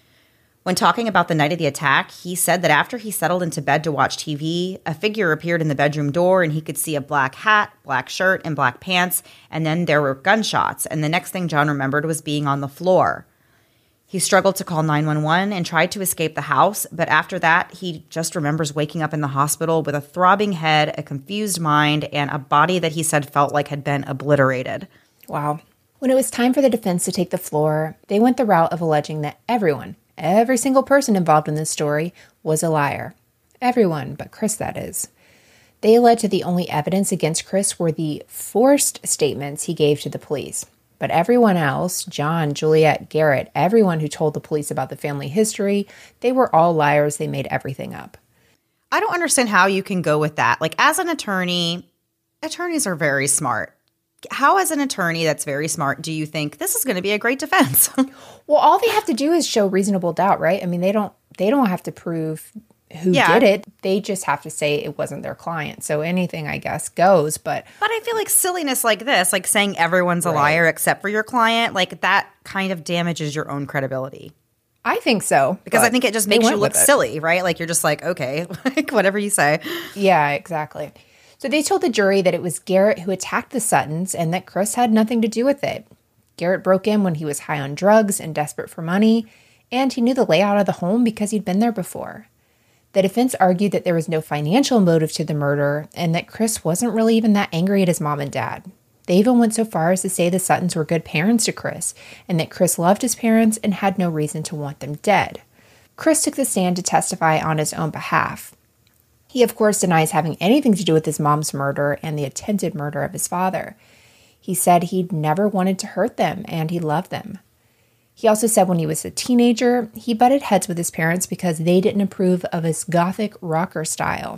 Speaker 1: When talking about the night of the attack, he said that after he settled into bed to watch T V, a figure appeared in the bedroom door and he could see a black hat, black shirt, and black pants, and then there were gunshots, and the next thing John remembered was being on the floor. He struggled to call nine one one and tried to escape the house, but after that, he just remembers waking up in the hospital with a throbbing head, a confused mind, and a body that he said felt like had been obliterated.
Speaker 2: Wow. When it was time for the defense to take the floor, they went the route of alleging that everyone, every single person involved in this story, was a liar. Everyone, but Chris, that is. They alleged that the only evidence against Chris were the forced statements he gave to the police. But everyone else, John, Juliet, Garrett, everyone who told the police about the family history, they were all liars. They made everything up.
Speaker 1: I don't understand how you can go with that. Like, as an attorney, attorneys are very smart. How, as an attorney that's very smart, do you think this is going to be a great defense?
Speaker 2: Well, all they have to do is show reasonable doubt, right? I mean, they don't they don't have to prove who
Speaker 1: yeah.
Speaker 2: did it. They just have to say it wasn't their client. So anything, I guess, goes. But
Speaker 1: but I feel like silliness like this, like saying everyone's a
Speaker 2: right.
Speaker 1: liar except for your client, like that kind of damages your own credibility.
Speaker 2: I think so.
Speaker 1: Because I think it just makes you look
Speaker 2: it.
Speaker 1: silly, right? Like you're just like, okay, like whatever you say.
Speaker 2: Yeah, exactly. So they told the jury that it was Garrett who attacked the Suttons and that Chris had nothing to do with it. Garrett broke in when he was high on drugs and desperate for money, and he knew the layout of the home because he'd been there before. The defense argued that there was no financial motive to the murder and that Chris wasn't really even that angry at his mom and dad. They even went so far as to say the Suttons were good parents to Chris and that Chris loved his parents and had no reason to want them dead. Chris took the stand to testify on his own behalf. He, of course, denies having anything to do with his mom's murder and the attempted murder of his father. He said he'd never wanted to hurt them and he loved them. He also said when he was a teenager, he butted heads with his parents because they didn't approve of his gothic rocker style.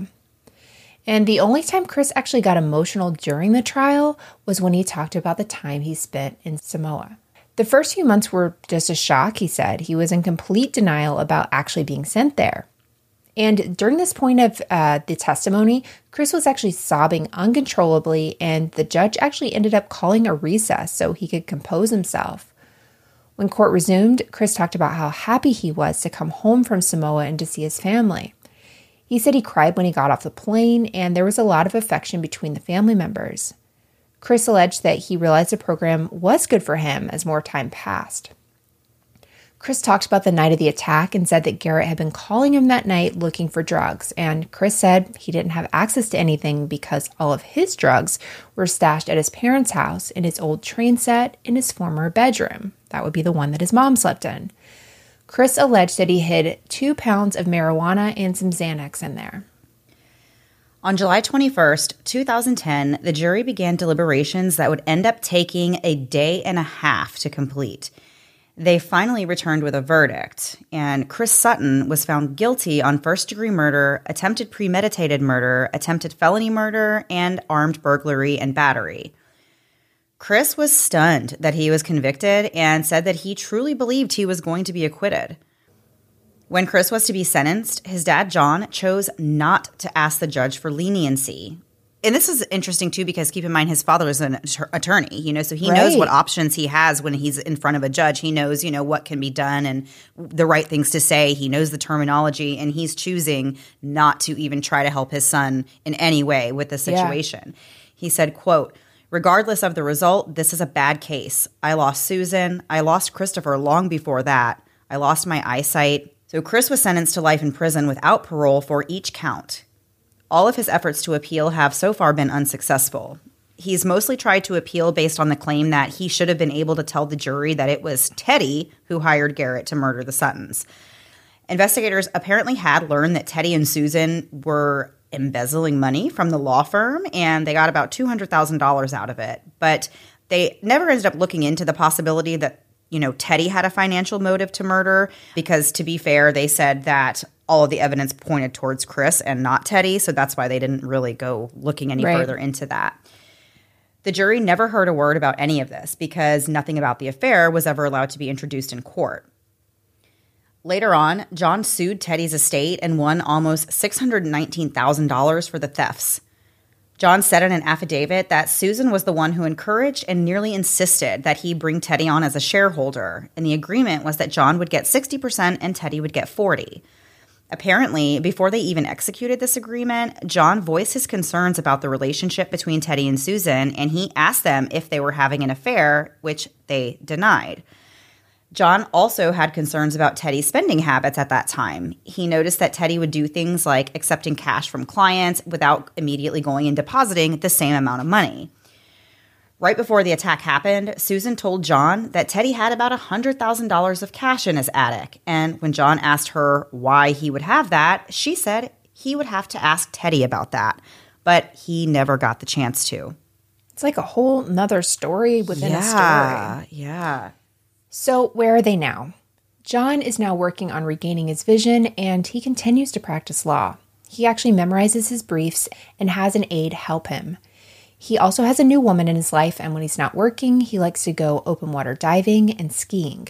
Speaker 2: And the only time Chris actually got emotional during the trial was when he talked about the time he spent in Samoa. The first few months were just a shock, he said. He was in complete denial about actually being sent there. And during this point of uh, the testimony, Chris was actually sobbing uncontrollably, and the judge actually ended up calling a recess so he could compose himself. When court resumed, Chris talked about how happy he was to come home from Samoa and to see his family. He said he cried when he got off the plane, and there was a lot of affection between the family members. Chris alleged that he realized the program was good for him as more time passed. Chris talked about the night of the attack and said that Garrett had been calling him that night looking for drugs, and Chris said he didn't have access to anything because all of his drugs were stashed at his parents' house in his old train set in his former bedroom. That would be the one that his mom slept in. Chris alleged that he hid two pounds of marijuana and some Xanax in there.
Speaker 1: On July twenty-first, two thousand ten, the jury began deliberations that would end up taking a day and a half to complete. They finally returned with a verdict, and Chris Sutton was found guilty on first-degree murder, attempted premeditated murder, attempted felony murder, and armed burglary and battery. Chris was stunned that he was convicted and said that he truly believed he was going to be acquitted. When Chris was to be sentenced, his dad, John, chose not to ask the judge for leniency. And this is interesting, too, because keep in mind his father is an attorney, you know, so he right. knows what options he has when he's in front of a judge. He knows, you know, what can be done and the right things to say. He knows the terminology, and he's choosing not to even try to help his son in any way with the situation. Yeah. He said, quote, "Regardless of the result, this is a bad case. I lost Susan. I lost Christopher long before that. I lost my eyesight. So Chris was sentenced to life in prison without parole for each count. All of his efforts to appeal have so far been unsuccessful. He's mostly tried to appeal based on the claim that he should have been able to tell the jury that it was Teddy who hired Garrett to murder the Suttons. Investigators apparently had learned that Teddy and Susan were embezzling money from the law firm, and they got about two hundred thousand dollars out of it. But they never ended up looking into the possibility that, you know, Teddy had a financial motive to murder because, to be fair, they said that all of the evidence pointed towards Chris and not Teddy, so that's why they didn't really go looking any
Speaker 2: Right.
Speaker 1: further into that. The jury never heard a word about any of this because nothing about the affair was ever allowed to be introduced in court. Later on, John sued Teddy's estate and won almost six hundred nineteen thousand dollars for the thefts. John said in an affidavit that Susan was the one who encouraged and nearly insisted that he bring Teddy on as a shareholder, and the agreement was that John would get sixty percent and Teddy would get forty percent. Apparently, before they even executed this agreement, John voiced his concerns about the relationship between Teddy and Susan, and he asked them if they were having an affair, which they denied. John also had concerns about Teddy's spending habits at that time. He noticed that Teddy would do things like accepting cash from clients without immediately going and depositing the same amount of money. Right before the attack happened, Susan told John that Teddy had about one hundred thousand dollars of cash in his attic. And when John asked her why he would have that, she said he would have to ask Teddy about that. But he never got the chance to.
Speaker 2: It's like a whole nother story within a story.
Speaker 1: Yeah, yeah.
Speaker 2: So where are they now? John is now working on regaining his vision, and he continues to practice law. He actually memorizes his briefs and has an aide help him. He also has a new woman in his life, and when he's not working, he likes to go open water diving and skiing.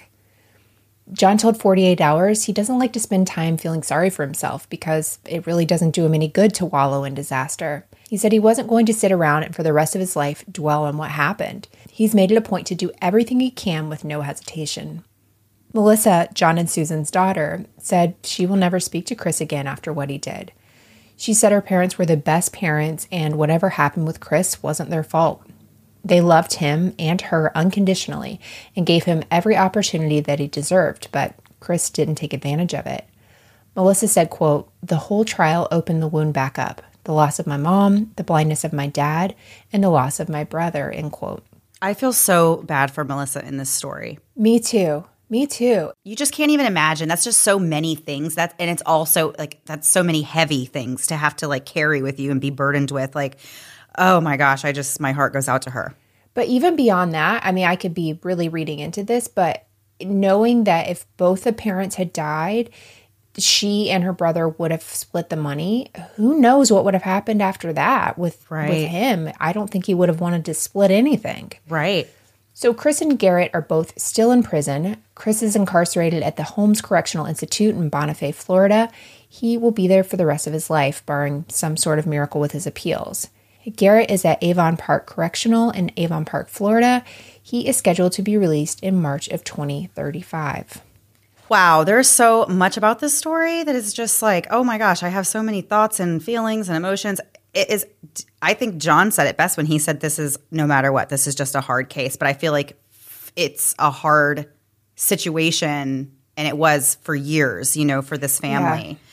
Speaker 2: John told forty-eight hours he doesn't like to spend time feeling sorry for himself because it really doesn't do him any good to wallow in disaster. He said he wasn't going to sit around and for the rest of his life dwell on what happened. He's made it a point to do everything he can with no hesitation. Melissa, John and Susan's daughter, said she will never speak to Chris again after what he did. She said her parents were the best parents and whatever happened with Chris wasn't their fault. They loved him and her unconditionally and gave him every opportunity that he deserved, but Chris didn't take advantage of it. Melissa said, quote, "The whole trial opened the wound back up. The loss of my mom, the blindness of my dad, and the loss of my brother," end quote.
Speaker 1: I feel so bad for Melissa in this story.
Speaker 2: Me too. Me too.
Speaker 1: You just can't even imagine. That's just so many things. That and it's also like that's so many heavy things to have to like carry with you and be burdened with. Like, oh my gosh, I just my heart goes out to her.
Speaker 2: But even beyond that, I mean, I could be really reading into this, but knowing that if both the parents had died, she and her brother would have split the money. Who knows what would have happened after that with,
Speaker 1: right.
Speaker 2: with him? I don't think he would have wanted to split anything.
Speaker 1: Right.
Speaker 2: So Chris and Garrett are both still in prison. Chris is incarcerated at the Holmes Correctional Institute in Bonifay, Florida. He will be there for the rest of his life, barring some sort of miracle with his appeals. Garrett is at Avon Park Correctional in Avon Park, Florida. He is scheduled to be released in March of twenty thirty-five.
Speaker 1: Wow, there's so much about this story that is just like, oh my gosh, I have so many thoughts and feelings and emotions. It is, I think John said it best when he said this is, no matter what, this is just a hard case. But I feel like it's a hard situation, and it was for years, you know, for this family. Yeah.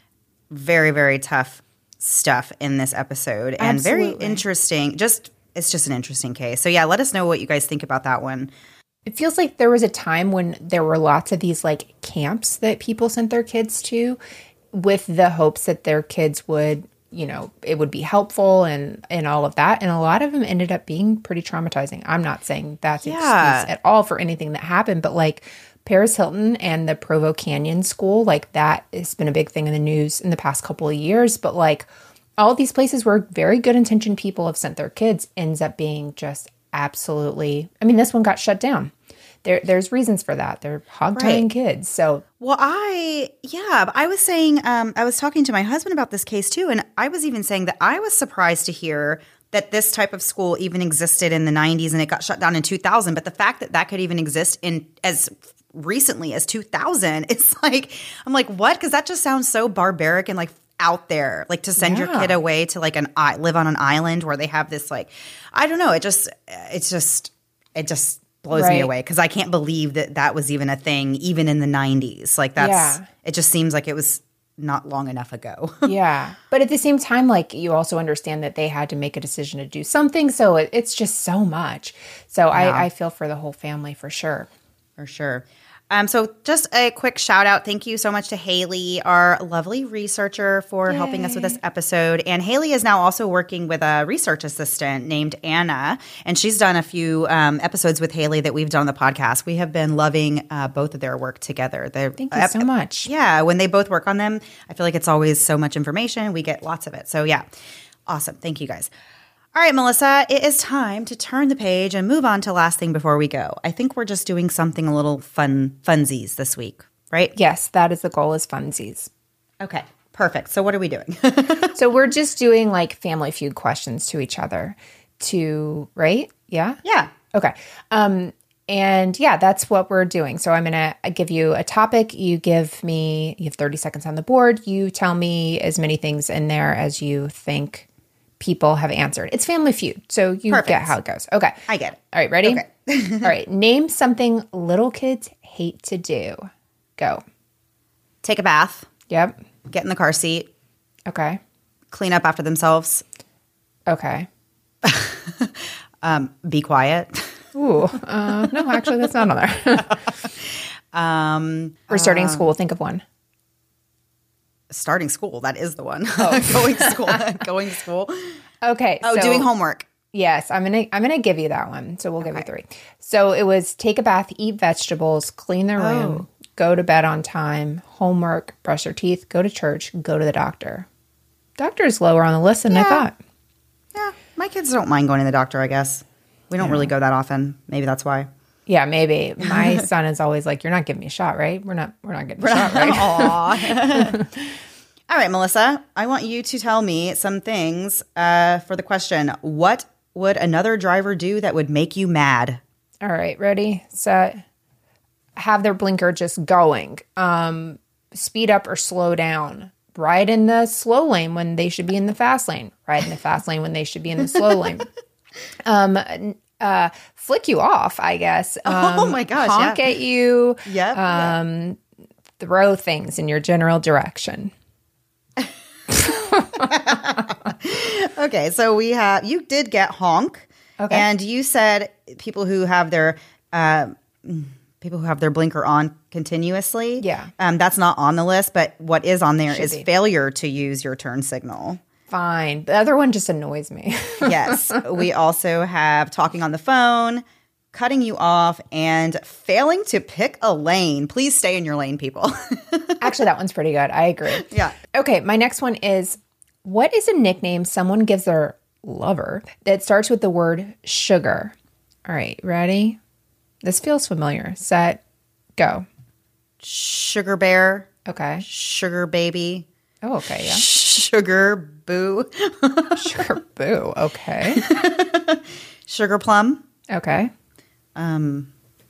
Speaker 1: Very, very tough stuff in this episode. And
Speaker 2: Absolutely.
Speaker 1: Very interesting. Just, it's just an interesting case. So yeah, let us know what you guys think about that one.
Speaker 2: It feels like there was a time when there were lots of these like camps that people sent their kids to with the hopes that their kids would, you know, it would be helpful and, and all of that. And a lot of them ended up being pretty traumatizing. I'm not saying that's an
Speaker 1: yeah.
Speaker 2: excuse at all for anything that happened, but like Paris Hilton and the Provo Canyon School, like that has been a big thing in the news in the past couple of years. But like all these places where very good intentioned people have sent their kids ends up being just absolutely, I mean, this one got shut down. There, there's reasons for that. They're hog-tying right. kids. So,
Speaker 1: well, I, yeah, I was saying, um, I was talking to my husband about this case too. And I was even saying that I was surprised to hear that this type of school even existed in the nineties and it got shut down in two thousand. But the fact that that could even exist in as recently as two thousand, it's like, I'm like, what? Because that just sounds so barbaric and like out there, like to send yeah. your kid away to like an, live on an island where they have this like, I don't know. It just, it's just, it just blows me
Speaker 2: Right.
Speaker 1: away because I can't believe that that was even a thing, even in the nineties. Like that's,
Speaker 2: Yeah.
Speaker 1: it just seems like it was not long enough ago.
Speaker 2: Yeah. But at the same time, like you also understand that they had to make a decision to do something. So it, it's just so much. So
Speaker 1: Yeah.
Speaker 2: I, I feel for the whole family for sure.
Speaker 1: For sure. Um, so just a quick shout out. Thank you so much to Haley, our lovely researcher, for helping us with this episode. And Haley is now also working with a research assistant named Anna. And she's done a few um, episodes with Haley that we've done on the podcast. We have been loving uh, both of their work together. They're,
Speaker 2: Thank you so much.
Speaker 1: Yeah. When they both work on them, I feel like it's always so much information. We get lots of it. So yeah. Awesome. Thank you guys. All right, Melissa, it is time to turn the page and move on to last thing before we go. I think we're just doing something a little fun, funsies this week, right?
Speaker 2: Yes, that is the goal is funsies.
Speaker 1: Okay, perfect. So what are we doing?
Speaker 2: So we're just doing like Family Feud questions to each other to, right? Yeah?
Speaker 1: Yeah.
Speaker 2: Okay. Um, and yeah, that's what we're doing. So I'm going to give you a topic. You give me, you have thirty seconds on the board. You tell me as many things in there as you think people have answered. It's Family Feud, so you
Speaker 1: Perfect.
Speaker 2: get how it goes. Okay.
Speaker 1: I get it.
Speaker 2: All right, ready?
Speaker 1: Okay.
Speaker 2: All right. Name something little kids hate to do. Go.
Speaker 1: Take a bath,
Speaker 2: Yep.
Speaker 1: get in the car seat,
Speaker 2: Okay.
Speaker 1: clean up after themselves,
Speaker 2: Okay.
Speaker 1: um, be quiet.
Speaker 2: Ooh. Uh, no, actually, that's not on there.
Speaker 1: um,
Speaker 2: We're starting school. Think of one.
Speaker 1: starting school, that is the one. going to school. going to school.
Speaker 2: Okay.
Speaker 1: Oh,
Speaker 2: so-
Speaker 1: doing homework.
Speaker 2: Yes, I'm gonna I'm gonna give you that one. So we'll give you three. So it was take a bath, eat vegetables, clean the room, go to bed on time, homework, brush your teeth, go to church, go to the doctor. Doctor's lower on the list than I
Speaker 1: Yeah.
Speaker 2: thought.
Speaker 1: Yeah, my kids don't mind going to the doctor, I guess. We don't really go that often. Maybe that's why.
Speaker 2: Yeah, maybe. My son is always like, "You're not giving me a shot, right? We're not. We're not getting a shot, right?"
Speaker 1: Aw. All right, Melissa, I want you to tell me some things uh, for the question. What would another driver do that would make you mad?
Speaker 2: All right, ready, set. Have their blinker just going. Um, speed up or slow down. Ride in the slow lane when they should be in the fast lane. Ride in the fast lane when they should be in the slow lane. Um, uh, flick you off, I guess. Um,
Speaker 1: Oh my gosh,
Speaker 2: honk
Speaker 1: yeah.
Speaker 2: at you.
Speaker 1: Yep.
Speaker 2: Um, throw things in your general direction.
Speaker 1: Okay, so we have, you did get honk.
Speaker 2: Okay.
Speaker 1: And you said people who have their, uh, people who have their blinker on continuously.
Speaker 2: Yeah.
Speaker 1: Um, that's not on the list, but what is on there
Speaker 2: Should
Speaker 1: is
Speaker 2: be.
Speaker 1: failure to use your turn signal.
Speaker 2: Fine. The other one just annoys me.
Speaker 1: Yes. We also have talking on the phone, cutting you off, and failing to pick a lane. Please stay in your lane, people.
Speaker 2: Actually, that one's pretty good. I agree.
Speaker 1: Yeah.
Speaker 2: Okay, my next one is what is a nickname someone gives their lover that starts with the word sugar? All right, ready? This feels familiar. Set, go.
Speaker 1: Sugar bear,
Speaker 2: Okay.
Speaker 1: sugar baby,
Speaker 2: Oh, okay, yeah.
Speaker 1: sugar boo,
Speaker 2: Sugar boo. Okay.
Speaker 1: sugar plum.
Speaker 2: Okay.
Speaker 1: Um,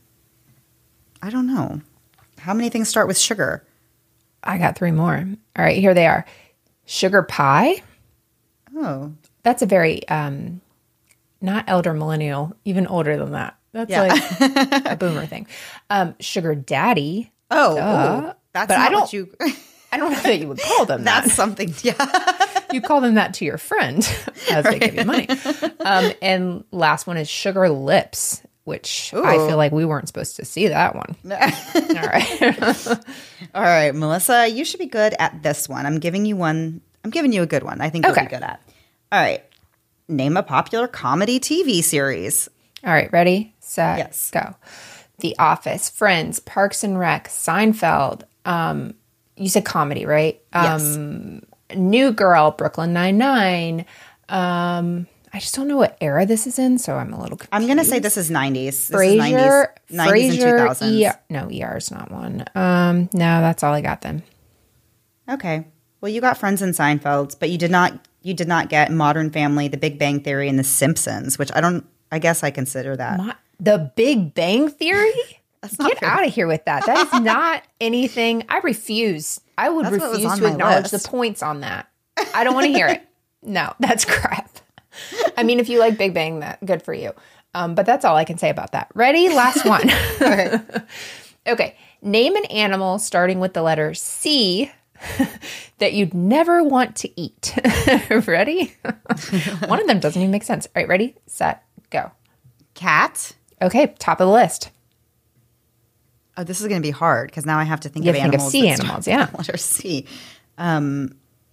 Speaker 1: I don't know. How many things start with sugar?
Speaker 2: I got three more. All right, here they are. Sugar pie.
Speaker 1: Oh,
Speaker 2: That's a very um not elder millennial, even older than that. That's
Speaker 1: Yeah.
Speaker 2: like a boomer thing. Um, sugar daddy.
Speaker 1: oh,
Speaker 2: Duh.
Speaker 1: ooh, that's
Speaker 2: But I
Speaker 1: not
Speaker 2: don't-
Speaker 1: what you.
Speaker 2: I don't know that you would call them
Speaker 1: That's
Speaker 2: that.
Speaker 1: something. Yeah.
Speaker 2: You call them that to your friend as they give you money. Um, and last one is sugar lips, which I
Speaker 1: Ooh.
Speaker 2: feel like we weren't supposed to see that one. All right.
Speaker 1: All right, Melissa, you should be good at this one. I'm giving you one. I'm giving you a good one. I think you'll
Speaker 2: Okay.
Speaker 1: be good at. All right. Name a popular comedy T V series.
Speaker 2: All right. Ready, set,
Speaker 1: Yes.
Speaker 2: go. The Office, Friends, Parks and Rec, Seinfeld. Um, you said comedy, right? Um, New Girl, Brooklyn Nine-Nine. Um, I just don't know what era this is in, so I'm a little confused.
Speaker 1: I'm going to say this is nineties. This is
Speaker 2: Frasier,
Speaker 1: nineties, nineties and two
Speaker 2: Frasier,
Speaker 1: thousands.
Speaker 2: E R. No, E R is not one. Um, no, that's all I got then.
Speaker 1: Okay. Well, you got Friends and Seinfeld, but you did not you did not get Modern Family, The Big Bang Theory, and The Simpsons, which I don't I guess I consider that.
Speaker 2: My, the Big Bang Theory?
Speaker 1: not
Speaker 2: Get
Speaker 1: fair.
Speaker 2: out of here with that. That is not anything. I refuse. I would
Speaker 1: That's what was
Speaker 2: refuse
Speaker 1: on
Speaker 2: to
Speaker 1: my
Speaker 2: acknowledge
Speaker 1: list.
Speaker 2: the points on that. I don't want to hear it. No, that's crap. I mean, if you like Big Bang, that good for you. Um, but that's all I can say about that. Ready? Last one.
Speaker 1: Okay.
Speaker 2: Okay. Name an animal starting with the letter C that you'd never want to eat. Ready? One of them doesn't even make sense. All right, ready, set, go.
Speaker 1: Cat.
Speaker 2: Okay, top of the list.
Speaker 1: Oh, this is going to be hard because now I have to think
Speaker 2: You
Speaker 1: of
Speaker 2: have to think
Speaker 1: animals.
Speaker 2: of sea
Speaker 1: that
Speaker 2: animals,
Speaker 1: start
Speaker 2: yeah.
Speaker 1: with the letter C. Um,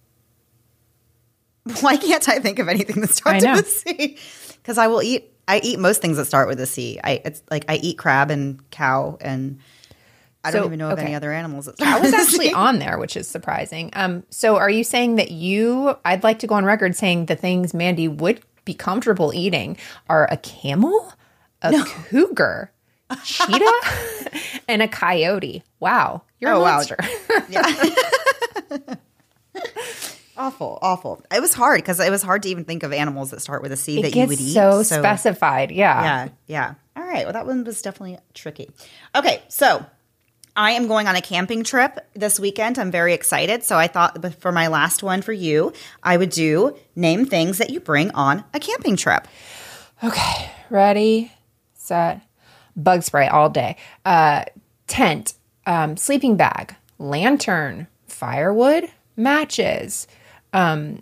Speaker 1: why can't I think of anything that starts
Speaker 2: I know.
Speaker 1: with a C? Because I will eat. I eat most things that start with a C. I it's like I eat crab and cow, and I don't
Speaker 2: So,
Speaker 1: even know of
Speaker 2: okay.
Speaker 1: any other animals that start
Speaker 2: I was
Speaker 1: with a
Speaker 2: actually
Speaker 1: C.
Speaker 2: on there, which is surprising. Um, so are you saying that you, I'd like to go on record saying the things Mandy would be comfortable eating are a camel, a no. cougar, cheetah, and a coyote. Wow. You're
Speaker 1: Oh,
Speaker 2: a
Speaker 1: wow.
Speaker 2: monster.
Speaker 1: Yeah. Awful, awful. It was hard because it was hard to even think of animals that start with a C
Speaker 2: It
Speaker 1: that
Speaker 2: gets
Speaker 1: you would eat.
Speaker 2: so specified. Yeah.
Speaker 1: Yeah, yeah. All right. Well, that one was definitely tricky. Okay, so I am going on a camping trip this weekend. I'm very excited. So I thought for my last one for you, I would do name things that you bring on a camping trip.
Speaker 2: Okay. Ready, set, bug spray all day. Uh, tent, um, sleeping bag, lantern, firewood, matches, um,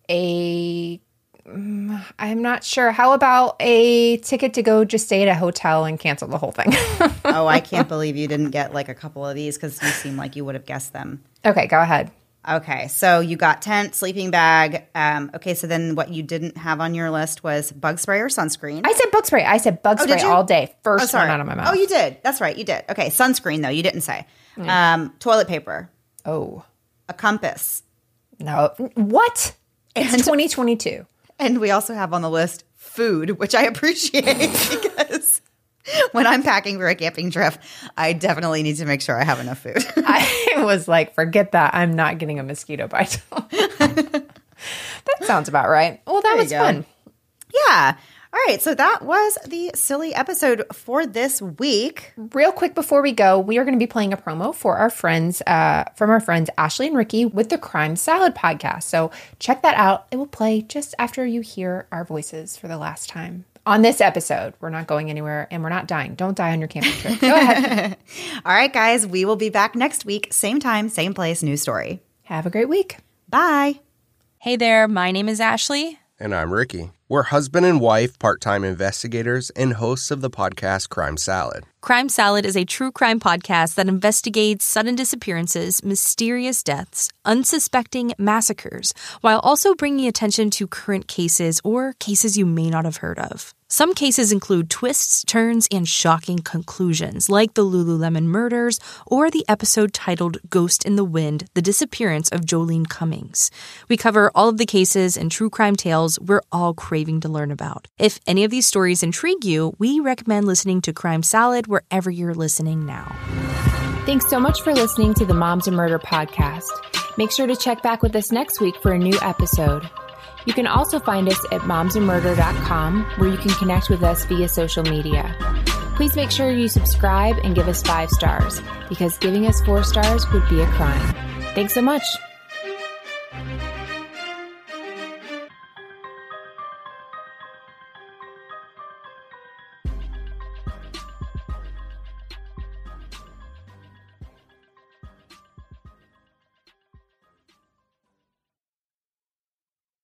Speaker 2: a, um, I'm not sure. How about a ticket to go just stay at a hotel and cancel the whole thing?
Speaker 1: Oh, I can't believe you didn't get like a couple of these because you seem like you would have guessed them.
Speaker 2: Okay, go ahead.
Speaker 1: Okay, so you got tent, sleeping bag. Um, okay, so then what you didn't have on your list was bug spray or sunscreen.
Speaker 2: I said bug spray. I said bug
Speaker 1: Oh,
Speaker 2: spray
Speaker 1: did you?
Speaker 2: all day. First
Speaker 1: Oh, sorry.
Speaker 2: one out of my mouth.
Speaker 1: Oh, you did. That's right. You did. Okay, sunscreen though. You didn't say. Mm. Um, toilet paper.
Speaker 2: Oh.
Speaker 1: A compass.
Speaker 2: No. What? It's
Speaker 1: And-
Speaker 2: twenty twenty-two.
Speaker 1: And we also have on the list food, which I appreciate because when I'm packing for a camping trip, I definitely need to make sure I have enough food.
Speaker 2: I was like, forget that. I'm not getting a mosquito bite. That sounds about right. Well, that
Speaker 1: There you
Speaker 2: was
Speaker 1: go.
Speaker 2: fun.
Speaker 1: Yeah. All right. So that was the silly episode for this week.
Speaker 2: Real quick before we go, we are going to be playing a promo for our friends, uh, from our friends Ashley and Ricky with the Crime Salad podcast. So check that out. It will play just after you hear our voices for the last time. On this episode, we're not going anywhere and we're not dying. Don't die on your camping trip. Go ahead.
Speaker 1: All right, guys. We will be back next week. Same time, same place, new story.
Speaker 2: Have a great week.
Speaker 1: Bye.
Speaker 3: Hey there, my name is Ashley.
Speaker 4: And I'm Ricky. We're husband and wife, part-time investigators, and hosts of the podcast Crime Salad.
Speaker 3: Crime Salad is a true crime podcast that investigates sudden disappearances, mysterious deaths, unsuspecting massacres, while also bringing attention to current cases or cases you may not have heard of. Some cases include twists, turns, and shocking conclusions, like the Lululemon murders or the episode titled Ghost in the Wind, The Disappearance of Jolene Cummings. We cover all of the cases and true crime tales we're all craving to learn about. If any of these stories intrigue you, we recommend listening to Crime Salad wherever you're listening now.
Speaker 2: Thanks so much for listening to the Moms and Murder podcast. Make sure to check back with us next week for a new episode. You can also find us at moms and murder dot com, where you can connect with us via social media. Please make sure you subscribe and give us five stars, because giving us four stars would be a crime. Thanks so much.